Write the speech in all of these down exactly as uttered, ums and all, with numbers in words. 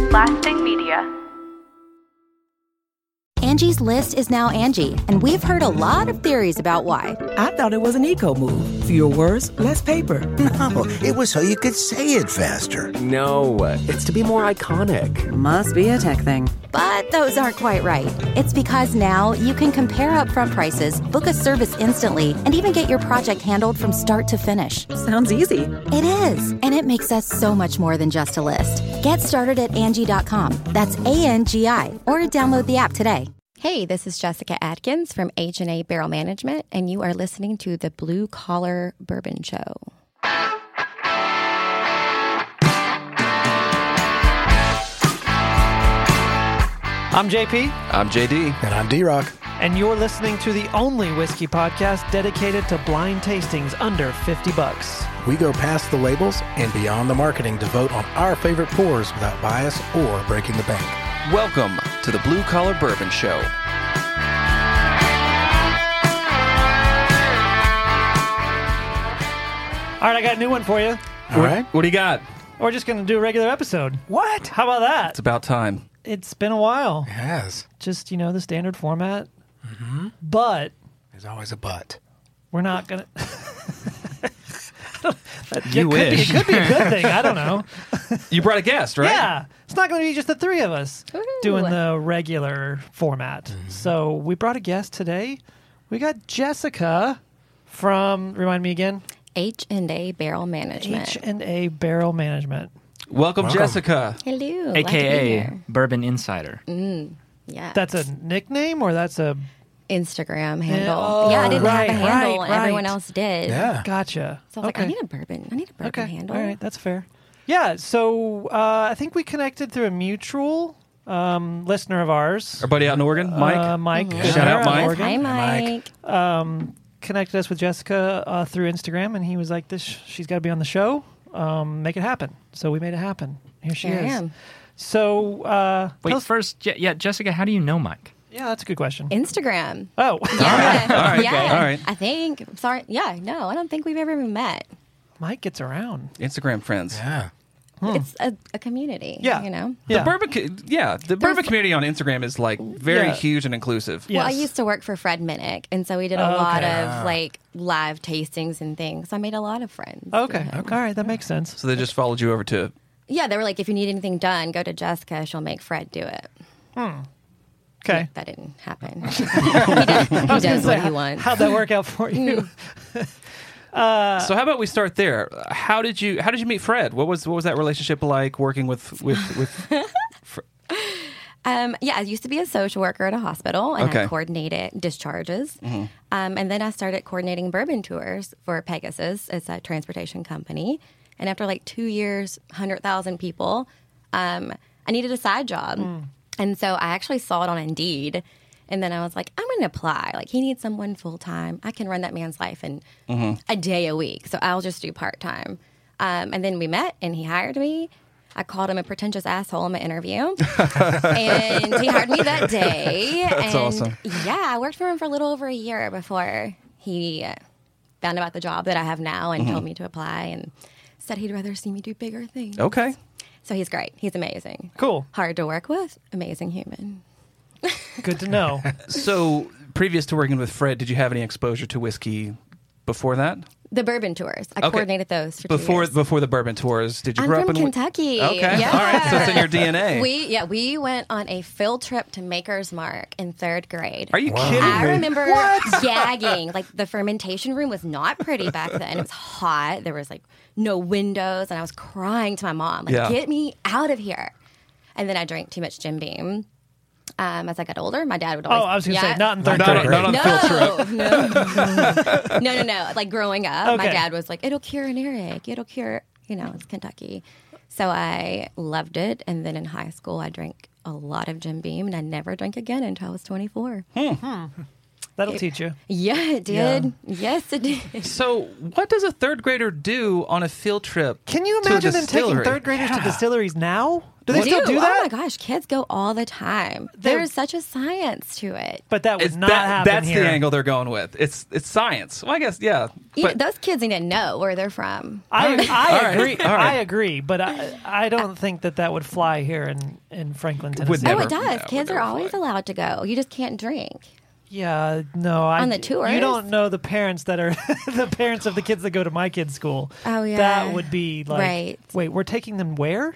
Lasting Media. Angie's List is now Angie, and we've heard a lot of theories about why. I thought it was an eco move. Fewer words, less paper. No, it was so you could say it faster. No, it's to be more iconic. Must be a tech thing. But those aren't quite right. It's because now you can compare upfront prices, book a service instantly, and even get your project handled from start to finish. Sounds easy. It is, and it makes us so much more than just a list. Get started at Angie dot com. That's A N G I, or download the app today. Hey, this is Jessica Atkins from H and A Barrel Management, and you are listening to the Blue Collar Bourbon Show. I'm J P. I'm J D. And I'm D-Rock. And you're listening to the only whiskey podcast dedicated to blind tastings under fifty bucks. We go past the labels and beyond the marketing to vote on our favorite pours without bias or breaking the bank. Welcome to the Blue Collar Bourbon Show. All right, I got a new one for you. All right. What do you got? We're just going to do a regular episode. What? How about that? It's about time. It's been a while. It has. Just, you know, the standard format. Mm-hmm. But There's always a but. we're not going to... You it could, be, wish. it could be a good thing. I don't know. You brought a guest, right? Yeah. It's not going to be just the three of us Ooh. doing the regular format. Mm-hmm. So we brought a guest today. We got Jessica from, remind me again, H and A Barrel Management. H and A Barrel Management. Welcome, Welcome. Jessica. Hello. glad to be A K A here. Bourbon Insider. Mm, yeah. That's a nickname or that's a... Instagram handle. oh, yeah, I didn't right, have a handle, right, and everyone right. else did. Yeah. Gotcha. So I was okay. like, I need a bourbon. I need a bourbon okay. handle. All right, that's fair. Yeah, so uh, I think we connected through a mutual um, listener of ours. Our buddy out in Oregon, Mike. Uh, Mike. Mhm. Shout out, Schner Mike. Oregon. Hi, Mike. Mike. Um, connected us with Jessica uh, through Instagram, and he was like, "This, she's got to be on the show. Um, make it happen." So we made it happen. Here she Here I is. am. So uh, Wait, tell us- first, Je- yeah, Jessica, how do you know Mike? yeah, that's a good question. Instagram. Oh, Yeah. All right. Yeah. All right. I think. I'm sorry. Yeah, no, I don't think we've ever even met. Mike gets around. Instagram friends. Yeah. It's a, a community. Yeah. You know? The Yeah. bourbon, co- yeah, the bourbon community on Instagram is like very Yeah. huge and inclusive. Yes. Well, I used to work for Fred Minnick, and so we did a Oh, lot okay. of like live tastings and things. So I made a lot of friends. Okay. through him. All right, that makes sense. So they just followed you over to. Yeah, they were like, if you need anything done, go to Jessica. She'll make Fred do it. Okay. That didn't happen. he does, he does what he wants. How'd that work out for you? Uh, So how about we start there? How did you How did you meet Fred? What was What was that relationship like working with with with? Fr- Um, yeah, I used to be a social worker at a hospital, and Okay. I coordinated discharges. Um, and then I started coordinating bourbon tours for Pegasus. It's a transportation company. And after like two years, one hundred thousand people, um, I needed a side job. And so I actually saw it on Indeed. And then I was like, I'm going to apply. Like, he needs someone full time. I can run that man's life in a day a week. So I'll just do part time. Um, and then we met, and he hired me. I called him a pretentious asshole in my interview. And he hired me that day. That's and awesome. Yeah, I worked for him for a little over a year before he uh, found out about the job that I have now and told me to apply and said he'd rather see me do bigger things. okay. So he's great. He's amazing. Cool. Hard to work with. Amazing human. Good to know. So previous to working with Fred, did you have any exposure to whiskey before that? The bourbon tours. I Okay. coordinated those for two Before years. before the bourbon tours, did you I'm grow from up in Kentucky. Okay, Yeah. all right. So it's in your D N A. We yeah we went on a field trip to Maker's Mark in third grade. Are you Wow. kidding I me? remember gagging. Like the fermentation room was not pretty back then. It was hot. There was like no windows, and I was crying to my mom, like, Yeah. "Get me out of here!" And then I drank too much Jim Beam. Um, as I got older, my dad would Oh, always. I was going to yeah. say, not in third Not, grade. on- not on no, field trip. no, no, no, no. Like growing up, my Okay. dad was like, "It'll cure an earache. It'll cure." You know, it's Kentucky. So I loved it, and then in high school, I drank a lot of Jim Beam, and I never drank again until I was twenty-four. That's That'll teach you. Yeah, it did. Yes, it did. So, what does a third grader do on a field trip? Can you to a imagine them taking distillery? third graders to distilleries now? Do they We still do Oh that? my gosh, kids go all the time. They're- There's such a science to it. But that would It's not that- happen that's here. the angle they're going with. It's it's science. Well, I guess yeah. You- But those kids need to know where they're from. I, I All right. agree. All right. I agree, but I, I don't think that that would fly here in, in Franklin, Tennessee. Would Oh, never- it does. no, would Kids are never always fly. allowed to go. You just can't drink. Yeah, no. I, On the tours? You don't know the parents that are the parents of the kids that go to my kids' school. Oh, yeah. That would be like, Right. wait, we're taking them where?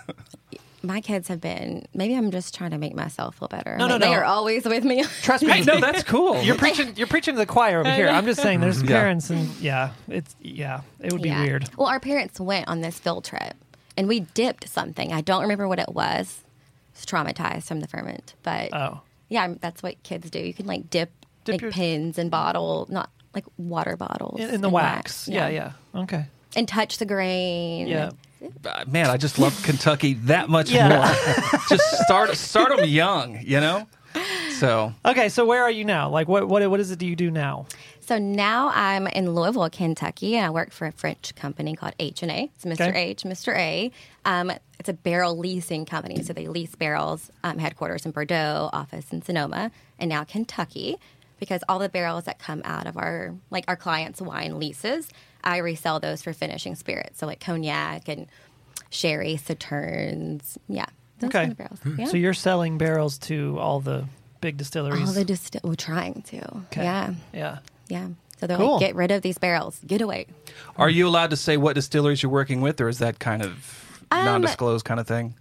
My kids have been. Maybe I'm just trying to make myself feel better. No, no, Like, They no. are always with me. Trust me. no, that's cool. You're preaching. You're preaching to the choir over here. I'm just saying, there's Yeah. parents, and yeah, it's yeah, it would be Yeah. weird. Well, our parents went on this field trip, and we dipped something. I don't remember what it was. I was traumatized from the ferment, but Oh, yeah, I'm- that's what kids do. You can like dip, Dip like your- pins and bottle, not like water bottles in, in the wax. Yeah. yeah, Okay. and touch the grain. Yeah. Uh, man, I just love Kentucky that much Yeah. more. Just start start them young, you know. So Okay. So where are you now? Like, what what what is it? Do you do now? So now I'm in Louisville, Kentucky, and I work for a French company called H and A. It's Mister Okay. H, Mister A. Um, it's a barrel leasing company, so they lease barrels. Um, headquarters in Bordeaux, office in Sonoma, and now Kentucky, because all the barrels that come out of our like our clients' wine leases, I resell those for finishing spirits, so like cognac and sherry, sauternes, yeah, those Okay. kind of barrels. Yeah. So you're selling barrels to all the big distilleries. all the distill. We're trying to. Okay. Yeah, Yeah. yeah. So they're Cool. like, get rid of these barrels, get away. are you allowed to say what distilleries you're working with, or is that kind of Um, non-disclosed kind of thing?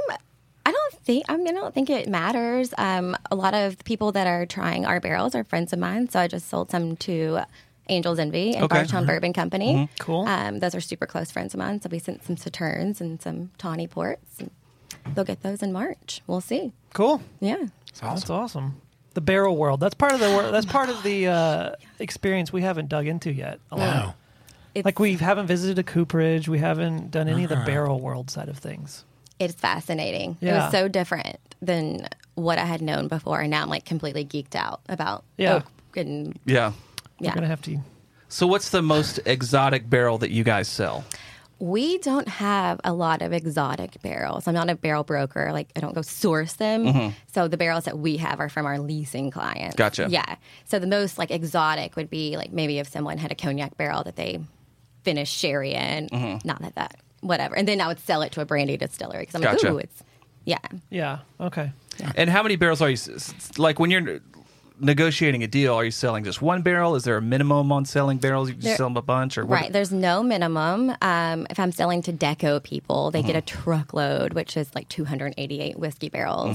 I don't think. I mean, I don't think it matters. Um, a lot of the people that are trying our barrels are friends of mine. So I just sold some to Angel's Envy and Okay. Barstown Bourbon Company. Cool. Um, those are super close friends of mine. So we sent some Sauternes and some Tawny Ports. And they'll get those in March. We'll see. Cool. Yeah. That's awesome. The barrel world. That's part of the wor- that's part of the uh, experience we haven't dug into yet. A lot. No. It's, Like we haven't visited a cooperage. We haven't done any of Uh-huh. the barrel world side of things. it's fascinating. It Yeah. was so different than what I had known before. And now I'm like completely geeked out about Yeah. oak and Yeah. yeah. We're gonna have to. So what's the most exotic barrel that you guys sell? We don't have a lot of exotic barrels. I'm not a barrel broker. Like, I don't go source them. So the barrels that we have are from our leasing clients. Gotcha. Yeah. So the most like exotic would be like maybe if someone had a cognac barrel that they finished sherry in. Not that that whatever. And then I would sell it to a brandy distillery because I'm Gotcha. like, ooh, it's yeah. Yeah. Okay. And how many barrels are you s- s- like when you're negotiating a deal? Are you selling just one barrel? Is there a minimum on selling barrels? You just There- sell them a bunch, or what? Right. There's no minimum. Um, if I'm selling to deco people, they get a truckload, which is like two hundred eighty-eight whiskey barrels.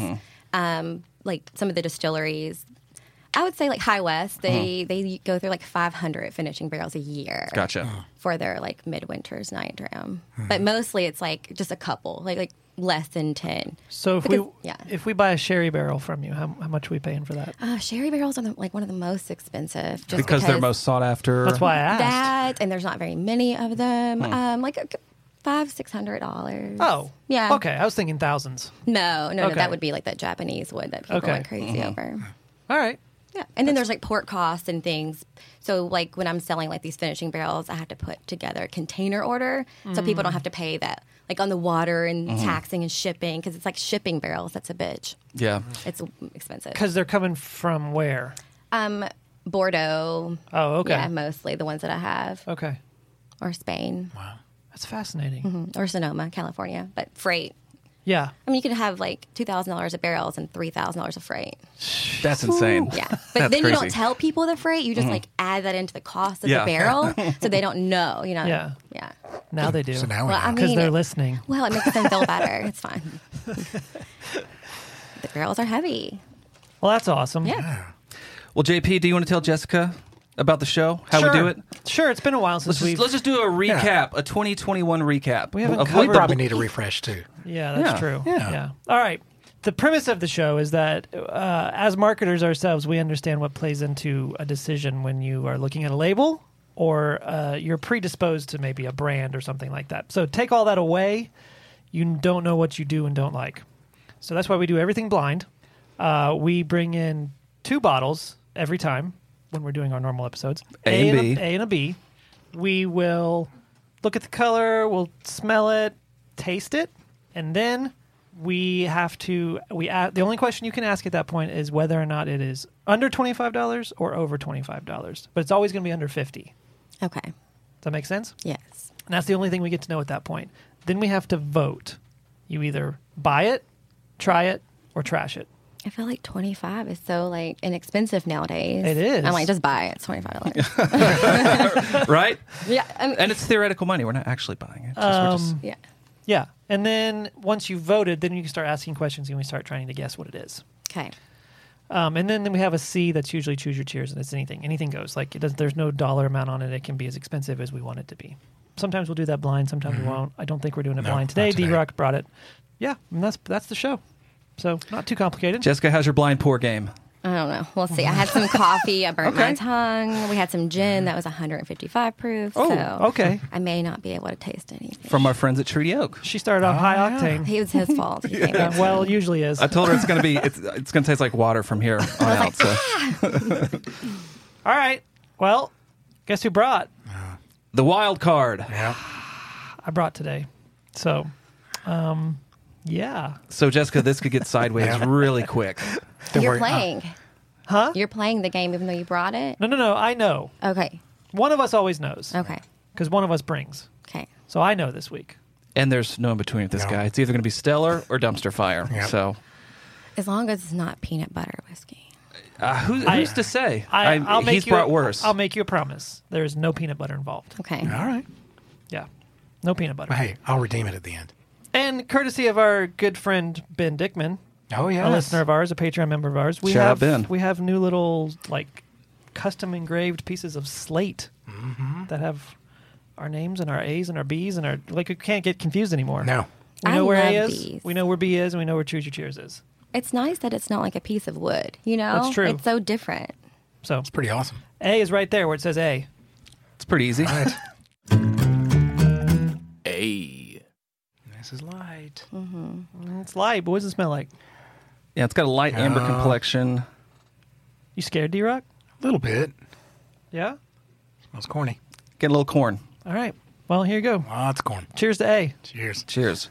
Um, like some of the distilleries, I would say like High West, they they go through like five hundred finishing barrels a year. Gotcha. For their like midwinter's night dram, but mostly it's like just a couple, like like less than ten. So if Because- we yeah. if we buy a sherry barrel from you, how, how much are we paying for that? Uh, sherry barrels are the, like one of the most expensive, just because they're most sought after. That's why I asked. that, and there's not very many of them. Um, like uh, five, six hundred dollars. Oh. yeah. Okay. I was thinking thousands. No, no, no. Okay. That would be like that Japanese wood that people Okay. went crazy over. All right. Yeah, and then there's like port costs and things. So like when I'm selling like these finishing barrels, I have to put together a container order so people don't have to pay that like on the water and taxing and shipping because it's like shipping barrels. That's a bitch. Yeah. It's expensive. Because they're coming from where? Um, Bordeaux. Oh, okay. Yeah, mostly the ones that I have, Okay. or Spain, That's fascinating. Mhm. or Sonoma, California. But freight. Yeah. I mean, you could have like two thousand dollars of barrels and three thousand dollars of freight. That's insane. Yeah, but That's then you crazy. don't tell people the freight. You just like add that into the cost of Yeah. the barrel, so they don't know. You know. Yeah. Yeah. Now they do. So now we Well, I know. Because mean, they're it- listening. Well, it makes them feel better. It's fine. The barrels are heavy. Well, that's awesome. Yeah. Well, J P, do you want to tell Jessica about the show? How sure. we do it? Sure. It's been a while since Let's we've. just, let's just do a recap, a twenty twenty-one recap. We haven't of covered- We what probably the- need a refresh too. Yeah, that's Yeah, true. yeah. All right. The premise of the show is that uh, as marketers ourselves, we understand what plays into a decision when you are looking at a label or uh, you're predisposed to maybe a brand or something like that. So take all that away. You don't know what you do and don't like. So that's why we do everything blind. Uh, we bring in two bottles every time when we're doing our normal episodes. A and B. A, a and a B. We will look at the color, we'll smell it, taste it, and then we have to. We a- the only question you can ask at that point is whether or not it is under twenty-five dollars or over twenty-five dollars. But it's always going to be under fifty. Okay. Does that make sense? Yes. And that's the only thing we get to know at that point. Then we have to vote. You either buy it, try it, or trash it. I feel like twenty-five is so like inexpensive nowadays. It is. I'm like, just buy it. It's twenty-five dollars. Right? Yeah. I mean, And it's theoretical money. We're not actually buying it. Just, we're just- yeah. Yeah. And then once you've voted, then you can start asking questions and we start trying to guess what it is. Okay. Um, and then, then we have a C that's usually choose your cheers, and it's anything. Anything goes. Like it does, there's no dollar amount on it. It can be as expensive as we want it to be. Sometimes we'll do that blind. Sometimes we won't. I don't think we're doing it No, blind not today. today. D-Rock brought it. Yeah, and that's that's the show. So not too complicated. Jessica, how's your blind pour game? I don't know. We'll see. I had some coffee. I burnt my Okay. tongue. We had some gin that was one hundred fifty-five proof. Oh, so okay. I may not be able to taste anything. From our friends at Treaty Oak. She started off high octane. He was his fault. He came Yeah, up. well, it usually is. I told her it's gonna be it's it's gonna taste like water from here on out. So All right. Well, guess who brought? the wild card. Yeah. I brought today. So, um, yeah. So Jessica, this could get sideways Yeah. really quick. Don't You're worry. playing. Huh? You're playing the game even though you brought it? No, no, no. I know. Okay. One of us always knows Okay. because one of us brings. Okay. So I know this week. And there's no in between with this No. guy. It's either gonna be stellar or dumpster fire. Yep. So As long as it's not peanut butter whiskey. uh, who, I- who's to say? I, I'll make he's you, brought worse. I'll make you a promise. There is no peanut butter involved. Okay. All right. Yeah. No peanut butter. Well, hey, I'll redeem it at the end. And courtesy of our good friend Ben Dickman, Oh, yeah. a listener of ours, a Patreon member of ours, we Shout out have Ben. we have new little like custom engraved pieces of slate Mm-hmm. that have our names and our A's and our B's and our like we can't get confused anymore. No. We I know where A love is, these. we know where B is, and we know where Choose Your Cheers is. It's nice that it's not like a piece of wood, you know? That's true. It's so different. So It's pretty awesome. A is right there where it says A. It's pretty easy. Right. A. This is light. It's light, but what does it smell like? Yeah, it's got a light amber Oh. complexion. You scared, D-Rock? A little bit. Yeah? Smells corny. Get a little corn. All right. Well, here you go. Lots of corn. Cheers to A. Cheers. Cheers.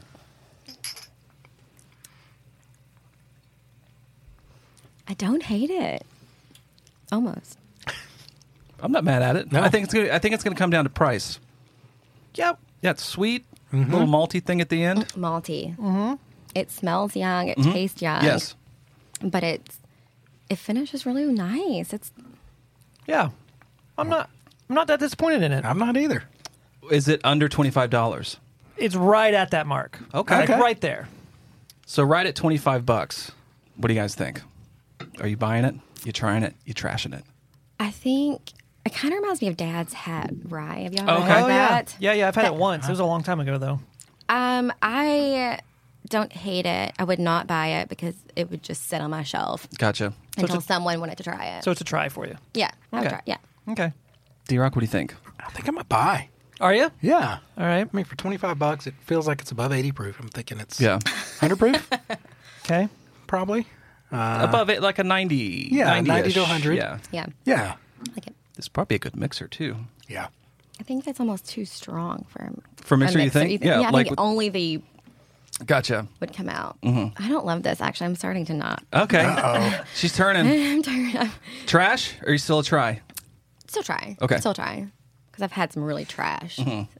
I don't hate it. Almost. I'm not mad at it. No. I think it's gonna. I think it's gonna come down to price. Yep. Yeah, it's sweet, Mm-hmm. little malty thing at the end. Malty. Mm-hmm. It smells young. It tastes young. Yes. But it's it finishes really nice. It's Yeah. I'm not I'm not that disappointed in it. I'm not either. Is it under twenty-five dollars? It's right at that mark. Okay. Like Okay. right there. So right at twenty-five bucks. What do you guys think? Are you buying it? You trying it? You trashing it? I think it kind of reminds me of Dad's Hat Rye. Have y'all Okay. ever had Oh, yeah. that? Yeah, yeah, I've had That- it once. It was a long time ago though. Um, I don't hate it. I would not buy it because it would just sit on my shelf Gotcha. until it's a- someone wanted to try it. So it's a try for you. yeah, I would Okay. try. Yeah. Okay. D-Rock, what do you think? I think I'm a buy. Are you? Yeah. All right. I mean, for twenty-five bucks, it feels like it's above eighty proof. I'm thinking it's Yeah. one hundred proof, Okay. probably. Above it, like a ninety. Yeah, ninety ninety-ish. to one hundred. Yeah. Yeah. Yeah. Like it. It's probably a good mixer, too. Yeah. I think that's almost too strong for For a mixer, you think? Yeah, Yeah, I like think with- only the Gotcha. would come out. Mm-hmm. I don't love this. Actually, I'm starting to not. Okay. Oh, She's turning. I'm tired. I'm Trash, or are you still a try? still try. Okay. Still try. Because I've had some really trash.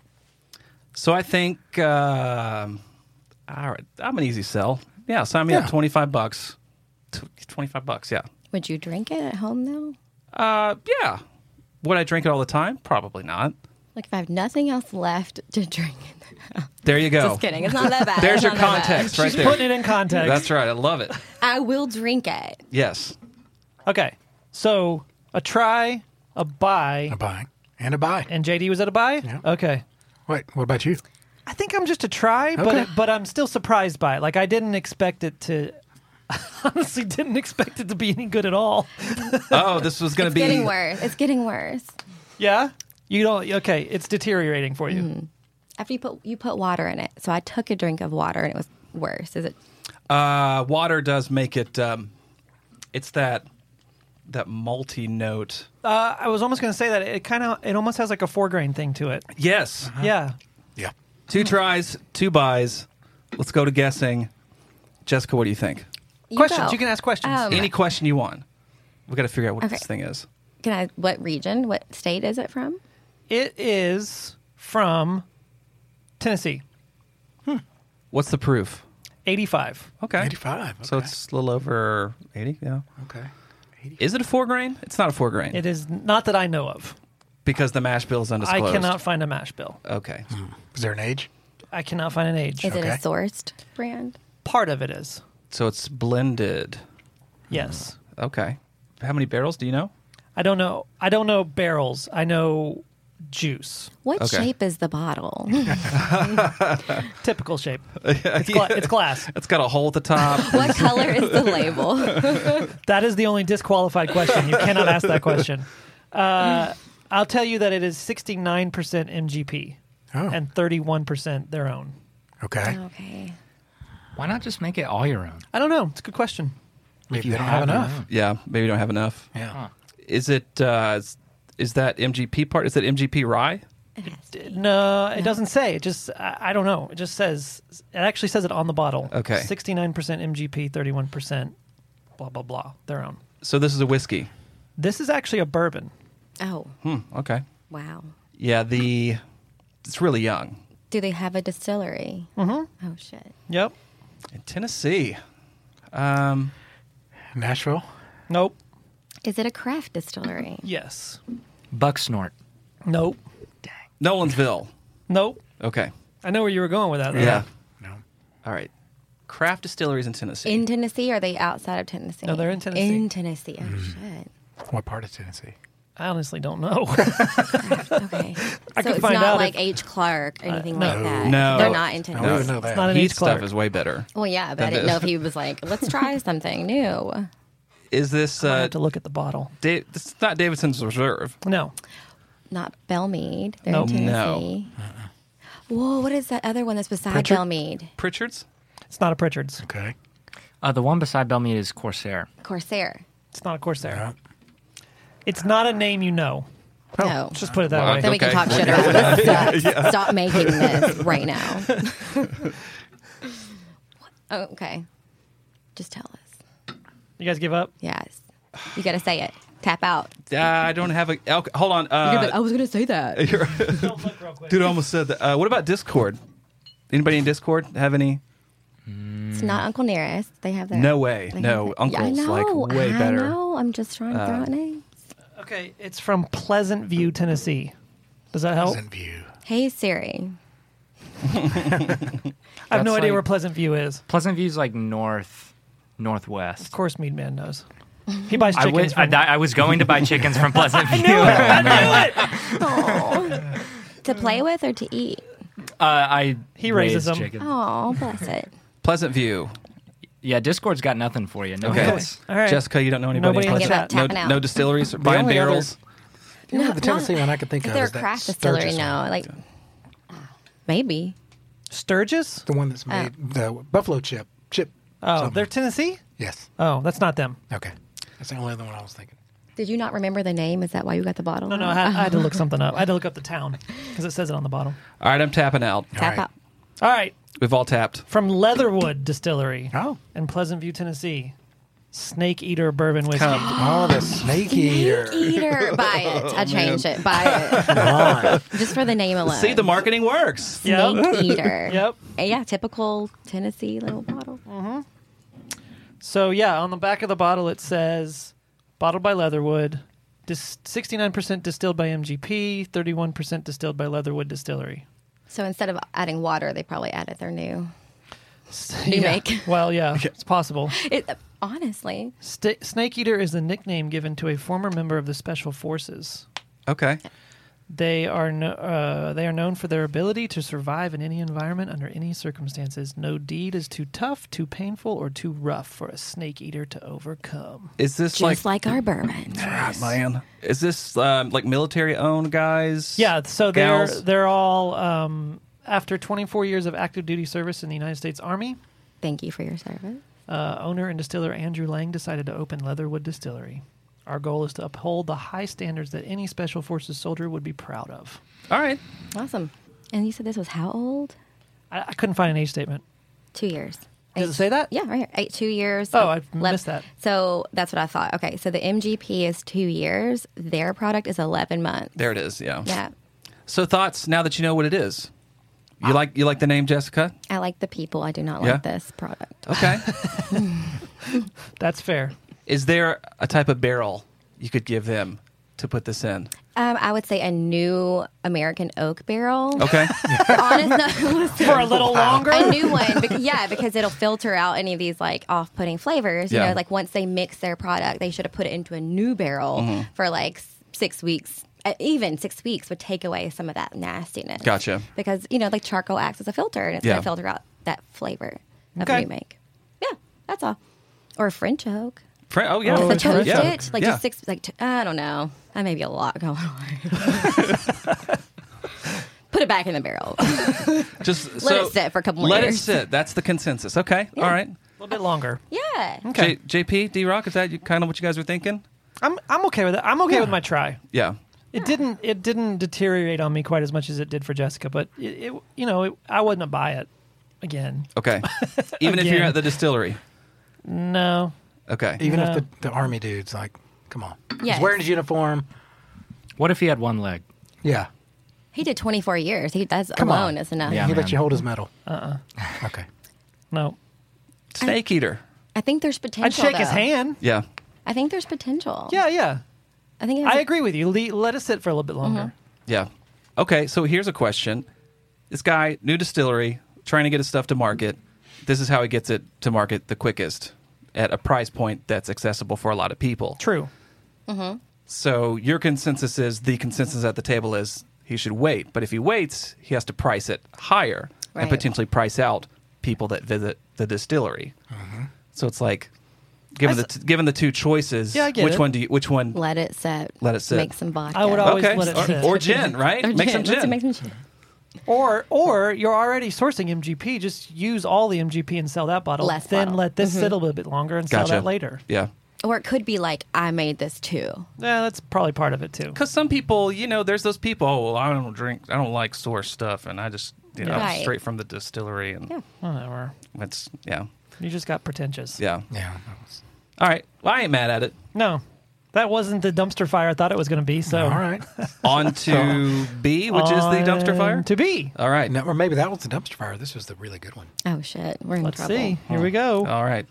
So I think, um all right, I'm an easy sell. Yeah, sign me Yeah. up, twenty-five bucks. Tw- twenty-five bucks, yeah. Would you drink it at home though? Uh, yeah. Would I drink it all the time? Probably not. Like if I have nothing else left to drink. There you go. Just kidding. It's not that bad. There's It's your not that bad. context right She's there. putting it in context. That's right. I love it. I will drink it. Yes. Okay. So a try, a buy, a buy and a buy. and J D was at a buy? Yeah. Okay. Wait, what about you? I think I'm just a try, but Okay. it, but I'm still surprised by it. Like I didn't expect it to. Honestly, didn't expect it to be any good at all. Oh, this was going to It's be. getting worse. It's getting worse. Yeah. You don't. Okay. It's deteriorating for you. Mm. After you put you put water in it. So I took a drink of water and it was worse. Is it? Uh, water does make it. Um, it's that that malty note. Uh, I was almost going to say that it kind of it almost has like a four grain thing to it. Yes. Yeah. Yeah. Two tries, two buys. Let's go to guessing. Jessica, what do you think? You questions. go. You can ask questions. Um, Any question you want. We got to figure out what Okay. this thing is. Can I? What region? What state is it from? It is from Tennessee. What's the proof? eighty-five. Okay. eighty-five. So okay. it's a little over eighty, yeah. Okay. Is it a four grain? It's not a four grain. It is not that I know of. Because the mash bill is undisclosed. I cannot find a mash bill. Okay. Is there an age? I cannot find an age. Is it a Okay. sourced brand? Part of it is. So it's blended. Yes. Okay. How many barrels do you know? I don't know. I don't know barrels. I know juice. What Okay. shape is the bottle? Typical shape. It's, gla- it's glass. It's got a hole at the top. What color is the label? That is the only disqualified question. You cannot ask that question. Uh, I'll tell you that it is sixty-nine percent M G P Oh. and thirty-one percent their own. Okay. Okay. Why not just make it all your own? I don't know. It's a good question. Maybe you they don't have have your enough. own. Yeah, maybe you don't have enough. Yeah. Huh. Is it, uh, is, is that M G P part? Is that M G P rye? It has to be. No, it doesn't say. It just, I, I don't know. It just says, it actually says it on the bottle. Okay. sixty-nine percent M G P, thirty-one percent blah, blah, blah. Their own. So this is a whiskey. This is actually a bourbon. Oh, Hmm, okay. wow. Yeah, the, it's really young. Do they have a distillery? Mm-hmm. Oh, shit. Yep. In Tennessee. Um, Nashville. Nope. Is it a craft distillery? Yes. Bucksnort. Nope. Nolensville. Nope. Okay. I know where you were going with that. though. Yeah. No. All right. Craft distilleries in Tennessee. In Tennessee? Or are they outside of Tennessee? No, they're in Tennessee. In Tennessee. Oh, shit. What part of Tennessee? I honestly don't know. Okay. I so could it's find not out like if- H. Clark or anything no. like that. No. They're not in I Tennessee. wouldn't know that. not an Heat H. Clark. stuff is way better. Well, yeah, but I Than didn't this. know if he was like, let's try something new. Is this, I uh, have to look at the bottle. Da- this is not Davidson's Reserve? No. Not Bellmead. They're Nope. in No. Tennessee. Whoa, what is that other one that's beside Pritchard? Bellmead? Pritchard's? It's not a Pritchard's. Okay. Uh, the one beside Bellmead is Corsair. Corsair. It's not a Corsair. Yeah. It's not a name you know. Oh. No. Let's just put it that Well, way. Then we can Okay. talk shit about this stuff. Stop making this right now. Oh, okay. Just tell us. You guys give up? Yes. You got to say it. Tap out. Uh, I don't have a. Okay, hold on. You're gonna be Uh, like, I was going to say that. Don't look real quick. dude, I almost said that. Uh, what about Discord? Anybody in Discord have any? It's not Uncle Nearest. They have their. No way. they No. have their- Yeah, I Uncle's, know, like, way I better. know. I'm just trying to throw out names. Okay, it's from Pleasant View, Tennessee. Does that help? Pleasant View. Hey, Siri. I have no That's idea like- where Pleasant View is. Pleasant View's like north, northwest. Of course, Mead Man knows. He buys I, chickens. wi- I, from- di- I was going to buy chickens from Pleasant View. Aw. To play with or to eat? Uh, I He raises raised them. chickens. Oh, bless it. Pleasant View. Yeah, Discord's got nothing for you. No Okay. hits. All right. Jessica, you don't know anybody Nobody in in the Pleasant? chat. No, Tapping out. no distilleries or buying only other- barrels? You know, No, the Tennessee not- one I could think If of they're is a that craft distillery, Sturgis no. one. Like, maybe. Sturgis? The one that's made, the Buffalo Chip. Chip. Oh, something. they're Tennessee? Yes. Oh, that's not them. Okay. That's the only other one I was thinking. Did you not remember the name? Is that why you got the bottle? No, no, I had, I had to look something up. I had to look up the town because it says it on the bottle. All right, I'm tapping out. Tap All right. out. All right. We've all tapped. From Leatherwood Distillery Oh. in Pleasant View, Tennessee. Snake Eater Bourbon Whiskey. Oh, the Snake Eater. Eater. Buy it. I changed it. Buy it. Come on. Just for the name alone. See, the marketing works. Yep. Snake Eater. Yep. Uh, Yeah, typical Tennessee little bottle. So, yeah, on the back of the bottle it says, bottled by Leatherwood, dis- sixty-nine percent distilled by M G P, thirty-one percent distilled by Leatherwood Distillery. So instead of adding water, they probably added their new. New Yeah. make. Well, yeah, it's possible. It, honestly, Sta Snake Eater is the nickname given to a former member of the Special Forces. Okay. They are no, uh, they are known for their ability to survive in any environment under any circumstances. No deed is too tough, too painful, or too rough for a snake eater to overcome. Is this just like, like, our bourbon. Ah, man? Is this um, like military owned guys? Yeah, so they're Gals? they're all um, after twenty-four years of active duty service in the United States Army. Thank you for your service. Uh, owner and distiller Andrew Lang decided to open Leatherwood Distillery. Our goal is to uphold the high standards that any Special Forces soldier would be proud of. All right. Awesome. And you said this was how old? I, I couldn't find an age statement. Two years. Does it say that? Yeah, right here. Eight, two years. Oh, I Eleven- missed that. So that's what I thought. Okay, so the M G P is two years. Their product is eleven months. There it is. Yeah. Yeah. So thoughts now that you know what it is. You like you like the name Jessica? I like the people. I do not Yeah? like this product. Okay. That's fair. Is there a type of barrel you could give them to put this in? Um, I would say a new American oak barrel. Okay. For honest, no, listen. For a little longer? A new one, because, yeah, because it'll filter out any of these like off-putting flavors. You Yeah. know, like once they mix their product, they should have put it into a new barrel Mm-hmm. for like s- six weeks. Uh, even six weeks would take away some of that nastiness. Gotcha. Because you know, like charcoal acts as a filter, and it's Yeah. going to filter out that flavor of Okay. what you make. Yeah, that's all. Or French oak. Fre- oh yeah. Oh, So French toast yeah. it, like yeah. just six, like t- I don't know. That may be a lot going on. Put it back in the barrel. Just Let so, it sit for a couple more Let years. it sit. That's the consensus. Okay. All right. A little bit longer. Yeah. Okay. J- JP, D Rock, is that you, kind of what you guys were thinking? I'm I'm okay with it. I'm okay with my try. Yeah. It didn't it didn't deteriorate on me quite as much as it did for Jessica, but it, it you know it, I wouldn't buy it again. Okay. Even if you're Again. at the distillery. No. Okay. Even No. if the, the army dude's like, come on. Yes. He's wearing his uniform. What if he had one leg? Yeah. He did twenty-four years. He that's Come alone on. is enough. Yeah. he man. let you hold his medal. Uh-uh. Okay. No. Snake eater. I think there's potential. I'd shake his though. hand. Yeah. I think there's potential. Yeah, yeah. I think it has I a- agree with you. Le- let it sit for a little bit longer. Yeah. Okay, so here's a question. This guy, new distillery, trying to get his stuff to market. This is how he gets it to market the quickest at a price point that's accessible for a lot of people. True. So your consensus is, the consensus at the table is he should wait. But if he waits, he has to price it higher and Right. potentially price out people that visit the distillery. So it's like, given I the t- given the two choices, Yeah, I get which it. one do you, which one? let it sit. Let it sit. Make some vodka. I would always Okay, let it or, sit. or gin, right? Or Make some Let's gin. Make some gin. Or or you're already sourcing M G P. Just use all the M G P and sell that bottle. Less then bottle. let this sit a little bit longer and Gotcha. sell that later. Yeah. Or it could be like, I made this too. Yeah, that's probably part of it too. Because some people, you know, there's those people. Oh, well, I don't drink. I don't like source stuff, and I just, you know, Right. straight from the distillery, and Yeah. Whatever. it's yeah, You just got pretentious. yeah. Yeah. that was- All right. Well, I ain't mad at it. No, that wasn't the dumpster fire I thought it was going to be. So All right. On to B, which is the dumpster fire. On To be. All right. No, or maybe that was the dumpster fire. This was the really good one. Oh shit, we're in Let's trouble. see. Here we go. All right.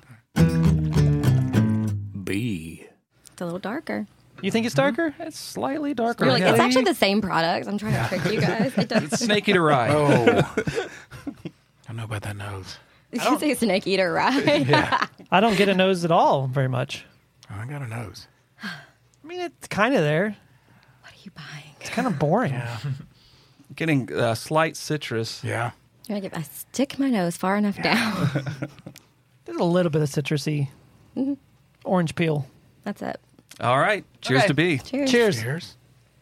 B. It's a little darker. You think it's darker? It's slightly darker. You're like, yeah. it's actually the same product. I'm trying to trick you guys. It does. Snake eater rye. Oh. I don't know about that nose. You say snake eater, right? Yeah. I don't get a nose at all very much. Oh, I got a nose. I mean, it's kind of there. What are you buying? It's kind of boring. Yeah. Getting uh, slight citrus. Yeah. You're like, if I stick my nose far enough down, There's a little bit of citrusy orange peel. that's it. All right. Cheers Okay. to B. Cheers. Cheers. Cheers.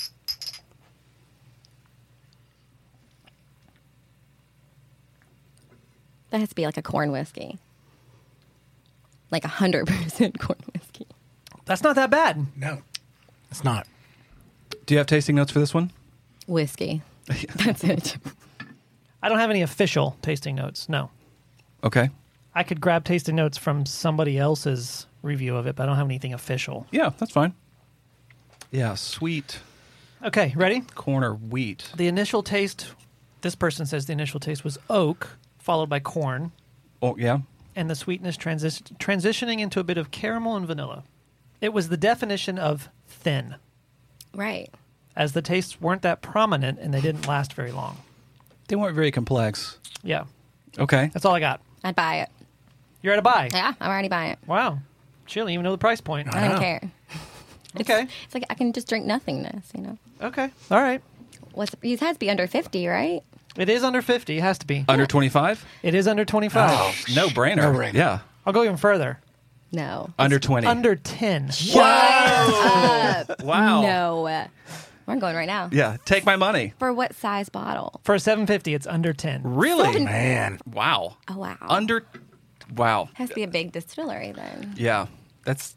That has to be like a corn whiskey. Like a hundred percent corn whiskey. That's not that bad. No, it's not. Do you have tasting notes for this one? Whiskey. That's it. I don't have any official tasting notes. No. Okay. I could grab tasting notes from somebody else's review of it, but I don't have anything official. Yeah, that's fine. Yeah, sweet Okay, ready? corn or wheat. The initial taste, this person says the initial taste was oak, followed by corn, Oh, yeah. and the sweetness transi- transitioning into a bit of caramel and vanilla. It was the definition of thin, Right. as the tastes weren't that prominent and they didn't last very long. They weren't very complex. Yeah, Okay. that's all I got. I'd buy it. You're at a buy. Yeah, I'm already buying it. Wow. She don't even know the price point. I don't Wow. care. Okay. It's like I can just drink nothingness, you know. Okay. All right. What's it has to be under fifty, right? It is under fifty. It has to be. Under twenty-five? It is under twenty-five. Oh, No brainer. No brainer. Yeah. I'll go even further. No. Under twenty. Under ten. Wow. No. I'm going right now. Yeah. Take my money. For what size bottle? For a seven fifty, it's under ten. Really? Man. Wow. Oh wow. Under. Wow. Has to be a big distillery then. Yeah. That's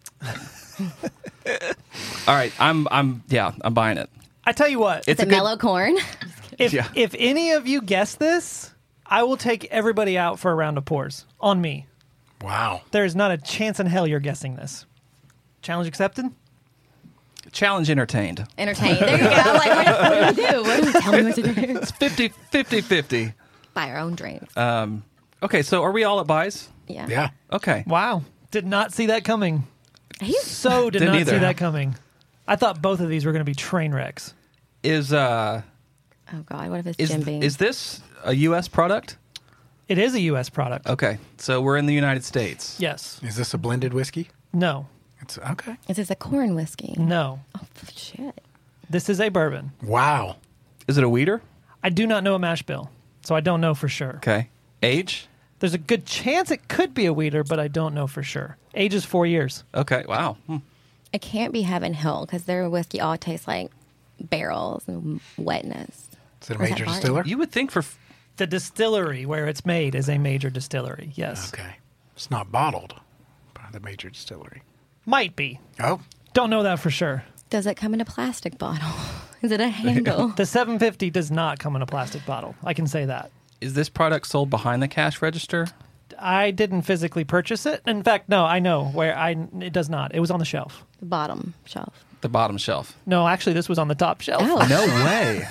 all right. I'm I'm yeah. I'm buying it. I tell you what, It's It's a a good- mellow corn. if Yeah. if any of you guess this, I will take everybody out for a round of pours on me. Wow. There is not a chance in hell you're guessing this. Challenge accepted? Challenge entertained. Entertained. There you go. I'm like, what, what do we do? What do we tell me what to do? It's fifty fifty fifty. Buy our own drinks. Um, okay, so are we all at buys? yeah. Yeah. Okay. Wow. Did not see that coming. He's So did Didn't not either. see that coming. I thought both of these were going to be train wrecks. Is uh oh god, what if it's is Jim Beam? is this a U S product? It is a U S product. Okay, so we're in the United States. Yes. Is this a blended whiskey? No. It's okay. Is this a corn whiskey? No. Oh shit. This is a bourbon. Wow. Is it a weeder? I do not know a mash bill, so I don't know for sure. Okay. Age? There's a good chance it could be a weeder, but I don't know for sure. Age is four years. Okay. Wow. Hmm. It can't be Heaven Hill because their whiskey all tastes like barrels and wetness. Is it a Or is that major barley? distiller? You would think for f- The distillery where it's made is a major distillery. Yes. Okay. It's not bottled by the major distillery. Might be. Oh, Don't know that for sure. Does it come in a plastic bottle? Is it a handle? The seven fifty does not come in a plastic bottle. I can say that. is this product sold behind the cash register? I didn't physically purchase it. In fact, no, I know where I. It does not. It was on the shelf. The bottom shelf. The bottom shelf. No, actually, this was on the top shelf. Oh, No way.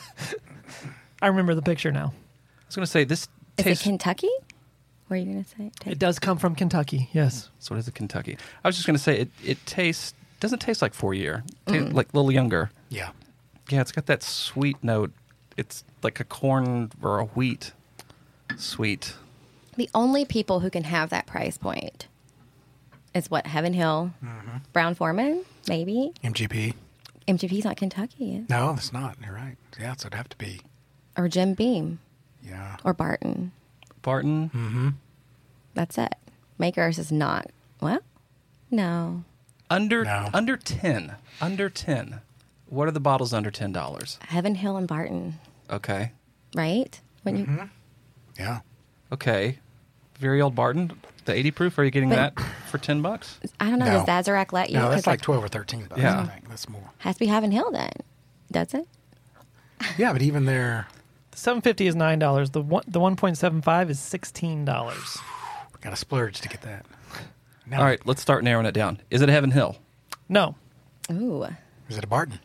I remember the picture now. I was going to say this is tastes. it Kentucky? What are you going to say? It does come from Kentucky. Yes. So what is it, Kentucky? I was just going to say it. It tastes doesn't taste like four year. It tastes like a little younger. yeah. Yeah, it's got that sweet note. It's like a corn or a wheat sweet. The only people who can have that price point is what Heaven Hill, Mm-hmm. Brown Foreman, maybe. M G P. M G P's not Kentucky, No, it's not. You're right. Yeah, so it'd have to be. or Jim Beam, Yeah. or Barton. Barton. Mm-hmm. That's it. Makers is not. Well, no. Under No. under ten. Under ten. What are the bottles under ten dollars? Heaven Hill and Barton, Okay. right? When you Yeah. Okay. Very old Barton. The eighty proof. Are you getting But- that for ten bucks? I don't know. No. Does Sazerac let you? No, 'Cause, that's like twelve or thirteen bucks, Yeah. I think. That's more. has to be Heaven Hill then, does it? Yeah, but even there, The seven fifty is nine dollars. The one, the one point seven five is sixteen dollars. we got to splurge to get that. No. All right. Let's start narrowing it down. Is it Heaven Hill? No, Ooh. Is it a Barton?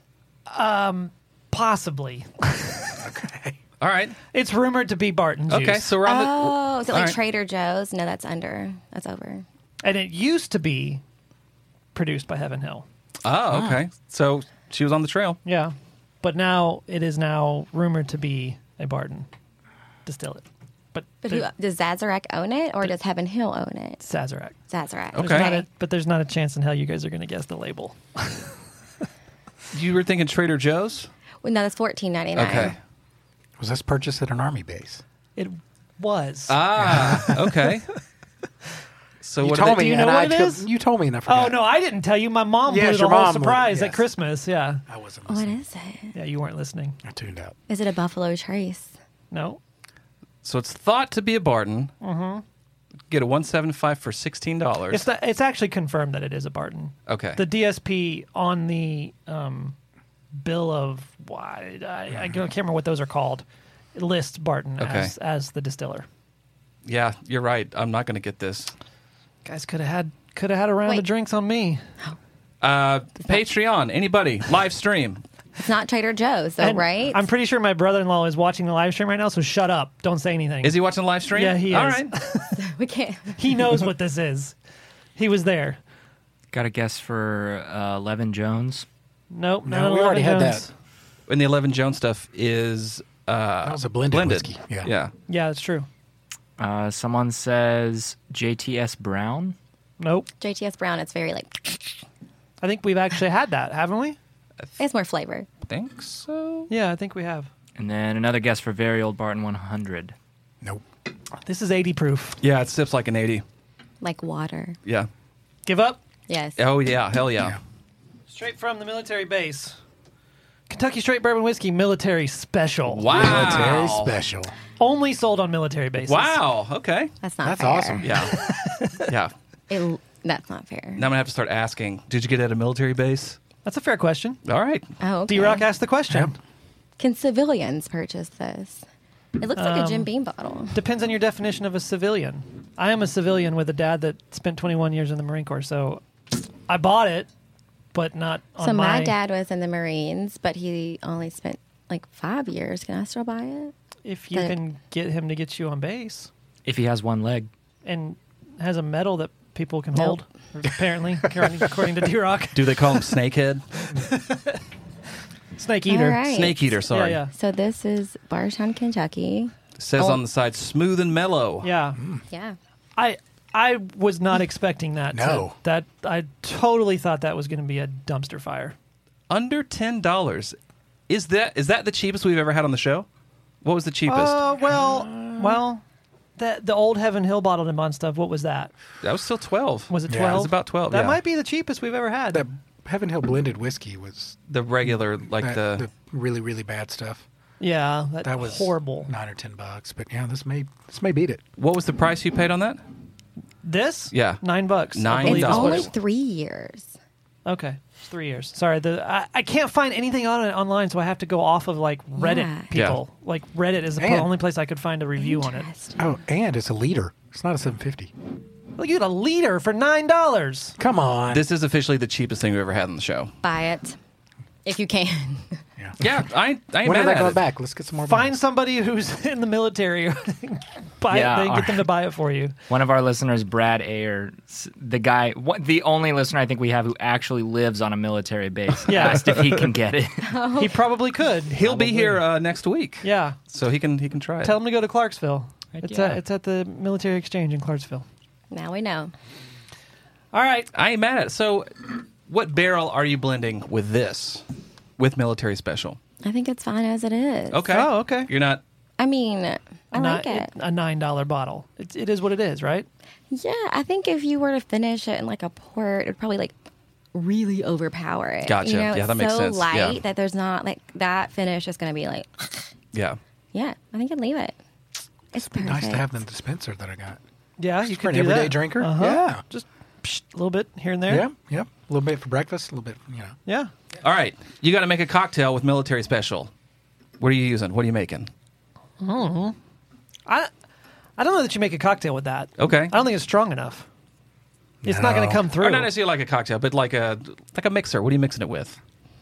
possibly. Okay. All right. It's rumored to be Barton juice. Okay. So we're on Oh, is it All like right. Trader Joe's? No, that's under. That's over. And it used to be produced by Heaven Hill. the. Oh, okay. So she was on the trail. Yeah. But now it is now rumored to be a Barton distillate. But, But who, there- does Sazerac own it, or does Heaven Hill own it? Sazerac. Sazerac. Okay. There's not a, but there's not a chance in hell you guys are going to guess the label. You were thinking Trader Joe's? Well, no, that's fourteen ninety nine. Okay. Was this purchased at an army base? It was. Ah, okay. So you what told do me, they, Do you know and what I it took- is? You told me, and I oh, forgot. no, I didn't tell you. My mom Yes, blew the your whole mom would, surprise at yes. Christmas. Yeah. I wasn't What listening. is it? Yeah, you weren't listening. I tuned out. Is it a Buffalo Trace? No. So it's thought to be a Barton. Mm-hmm. Get a one seven five for sixteen dollars. It's the, it's actually confirmed that it is a Barton. Okay. The D S P on the um, bill of why I, I can't remember what those are called. It lists Barton Okay. as as the distiller. Yeah, you're right. I'm not going to get this. Guys could have had could have had a round Wait. of drinks on me. Uh, Patreon, anybody, live stream. It's not Trader Joe's, though, And right? I'm pretty sure my brother-in-law is watching the live stream right now, so shut up. Don't say anything. Is he watching the live stream? Yeah, he All is. right. we can't. He knows what this is. He was there. Got a guess for uh, Levin Jones. Nope. No, not we already Eleven had Jones. that. And the eleven Jones stuff is uh, That was a blended whiskey, yeah. Yeah. Yeah, that's true. Uh, someone says J T S Brown. Nope. J T S Brown, it's very like, I think we've actually had that, haven't we? it's more flavor. Think so. Yeah, I think we have. And then another guess for very old Barton one hundred. Nope. This is eighty proof. Yeah, it sips like an eighty. Like water. Yeah. Give up. Yes. Oh yeah. Hell yeah. Yeah. Straight from the military base. Kentucky Straight Bourbon Whiskey Military Special. Wow. Military special. Only sold on military bases. Wow. Okay. That's not That's fair. awesome. Yeah. yeah. It, That's not fair. Now I'm going to have to start asking, did you get it at a military base? That's a fair question. All right. Oh, okay. D-Rock asked the question. Can civilians purchase this? It looks like a Jim Beam bottle. Depends on your definition of a civilian. I am a civilian with a dad that spent twenty-one years in the Marine Corps, so I bought it, but not on So my my... dad was in the Marines, but he only spent like five years. Can I still buy it? If you the- can get him to get you on base If he has one leg. and has a medal that people can Nope. hold, apparently, according, according to D-Rock. Do they call him Snakehead? Snake Eater. All right. Snake Eater, sorry. Yeah, yeah. So this is Barstown, Kentucky. Says Oh. on the side, smooth and mellow. Yeah. Yeah. I I was not expecting that. to- No. that I totally thought that was going to be a dumpster fire. Under ten dollars. Is that is that the cheapest we've ever had on the show? What was the cheapest? Uh, well, well, that the old Heaven Hill bottled and bond stuff. What was that? that was still twelve. Was it Yeah, it twelve? was about twelve, That yeah. might be the cheapest we've ever had. The Heaven Hill blended whiskey was The regular, like that- the... the really really bad stuff. yeah, that, That was horrible. nine or ten bucks. But yeah, this may this may beat it. What was the price you paid on that? This? Yeah. nine bucks. I Nine believe It's is what only it- three years. Okay, it's three years. Sorry, the I, I can't find anything on it online, so I have to go off of like Reddit Yeah. people. Like Reddit is the And- only place I could find a review on it. Interesting. Oh, and it's a liter. It's not a seven fifty. Look, you get a liter for nine dollars. Come on. This is officially the cheapest thing we've ever had on the show. Buy it if you can. yeah. Yeah, I, I ain't When mad are they at going it. back? Let's get some more. Find bottles. somebody who's in the military, buy Yeah, it, they our- get them to buy it for you. One of our listeners, Brad Ayer, s- the guy, what, the only listener I think we have who actually lives on a military base, Yeah. asked if he can get it. He probably could. He'll be here uh, next week. Yeah. So he can he can try it. Tell him to go to Clarksville. Heck It's yeah. at it's at the military exchange in Clarksville. Now we know. All right. I ain't mad at it. So what barrel are you blending with this? With military special? I think it's fine as it is. Okay. Oh, okay. You're not... I mean, I A like ni- it. A nine dollar bottle. It, it is what it is, right? Yeah, I think if you were to finish it in like a port, it'd probably like really overpower it. Gotcha. You know, Yeah, it's that makes so sense. light Yeah. that there's not like that finish is going to be like, Yeah. yeah, I think I'd leave it. It's perfect. Nice to have the dispenser that I got. Yeah, you For could an do everyday that. drinker? Uh-huh. Yeah. Just psh, a little bit here and there. Yeah, yep. A little bit for breakfast, a little bit, you know. Yeah. All right. You got to make a cocktail with military special. What are you using? What are you making? I I don't know that you make a cocktail with that. Okay. I don't think it's strong enough. It's not going to No. come through. Or not necessarily like a cocktail, but like a like a mixer. What are you mixing it with?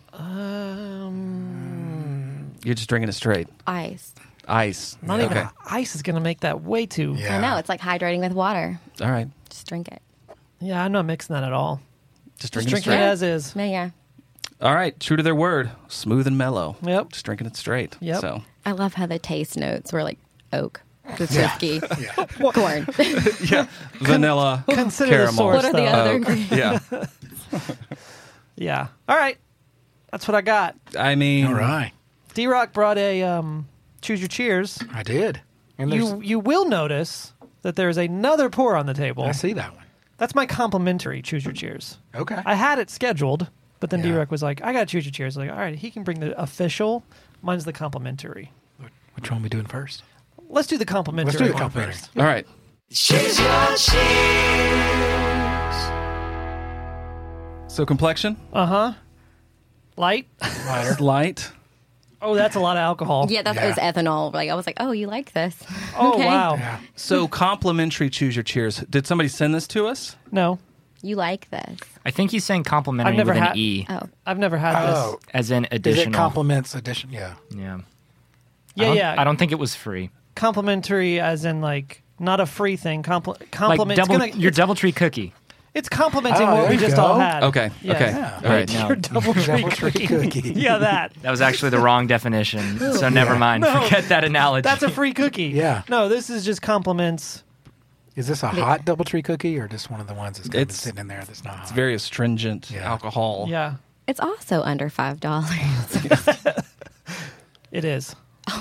Um, You're just drinking it straight. Ice. Ice. not okay. even ice is going to make that way too. Yeah. I know. It's like hydrating with water. All right. Just drink it. Yeah, I'm not mixing that at all. Just Just drinking it drinking straight. it as is. Yeah, yeah. All right. True to their word. Smooth and mellow. Yep. Just drinking it straight. Yep. So. I love how the taste notes were like oak, just whiskey, Yeah. corn. Yeah. Vanilla. Consider the caramel. source, What are the though. other Oak. ingredients? Yeah. Yeah. All right. That's what I got. I mean. All right. D-Rock brought a um, Choose Your Cheers. I did. And there's, You you will notice that there's another pour on the table. I see that one. That's my complimentary Choose Your Cheers. Okay. I had it scheduled, but then Yeah. D-Rock was like, I got to Choose Your Cheers. Like, all right, he can bring the official. Mine's the complimentary. Which one are we doing first? Let's do the complimentary. Let's do the one complimentary. first. All right. So complexion? Uh-huh. Light. Lighter. Light. Oh, that's a lot of alcohol. Yeah, that Yeah. was ethanol. Like I was like, oh, you like this? Oh, Okay. wow. Yeah. So complimentary Choose Your Cheers. Did somebody send this to us? No, You like this? I think he's saying complimentary I've never with an had- E, Oh, I've never had Oh, this. as in is it additional. compliments addition? Yeah. yeah. I Yeah, don't- yeah. I don't think it was free. Complimentary as in like not a free thing. Compli- Like compliment. double, it's, gonna, your it's, DoubleTree cookie. it's complimenting Oh, what there we you just go. all had. Okay. Yeah. Okay. Yeah. All right. No. Your double tree Double-tree cookie. cookie. Yeah, that. That was actually the wrong definition. So never mind. No. Forget that analogy. That's a free cookie. Yeah. No, this is just compliments. Is this a hot double tree cookie or just one of the ones that's kind of It's- sitting in there that's not hot? It's very astringent Yeah. alcohol. Yeah, it's also under five dollars. it is.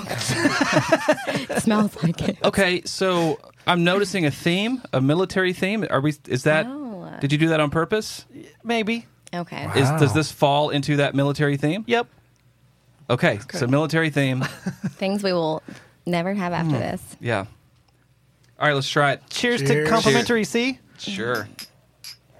It smells like it. Okay, so I'm noticing a theme, a military theme. Are we? Is that? Oh. Did you do that on purpose? Maybe. Okay. Wow. Is does this fall into that military theme? Yep. Okay, so military theme. Things we will never have after this. Yeah. All right, let's try it. Cheers, Cheers. to complimentary C. Sure.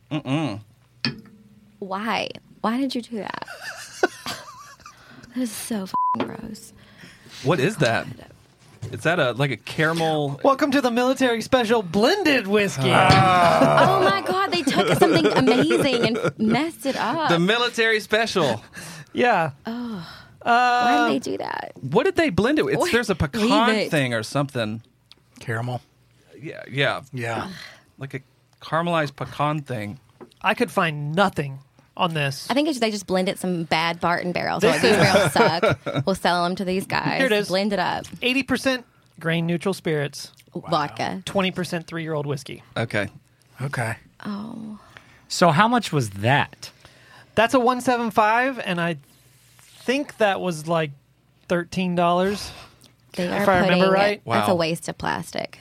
Mm-mm. Why? Why did you do that? That is so f***ing gross. What is that? Is that a like a caramel? Welcome to the military special blended whiskey. Oh my God, they took something amazing and messed it up. The military special. Yeah. Why did they do that? What did they blend it with? It's, Wait, there's a leave pecan it. thing or something. Caramel. Yeah, yeah, Yeah. like a caramelized pecan thing. I could find nothing on this. I think it's, they just blended some bad Barton barrels. Like, these barrels suck. We'll sell them to these guys. Here it is. Blend it up. eighty percent grain neutral spirits, Vodka. twenty percent three-year-old whiskey. Okay. Okay. Oh. So how much was that? That's a one seventy-five, and I think that was like thirteen dollars. They are If I remember putting- right. That's a Wow. waste of plastic.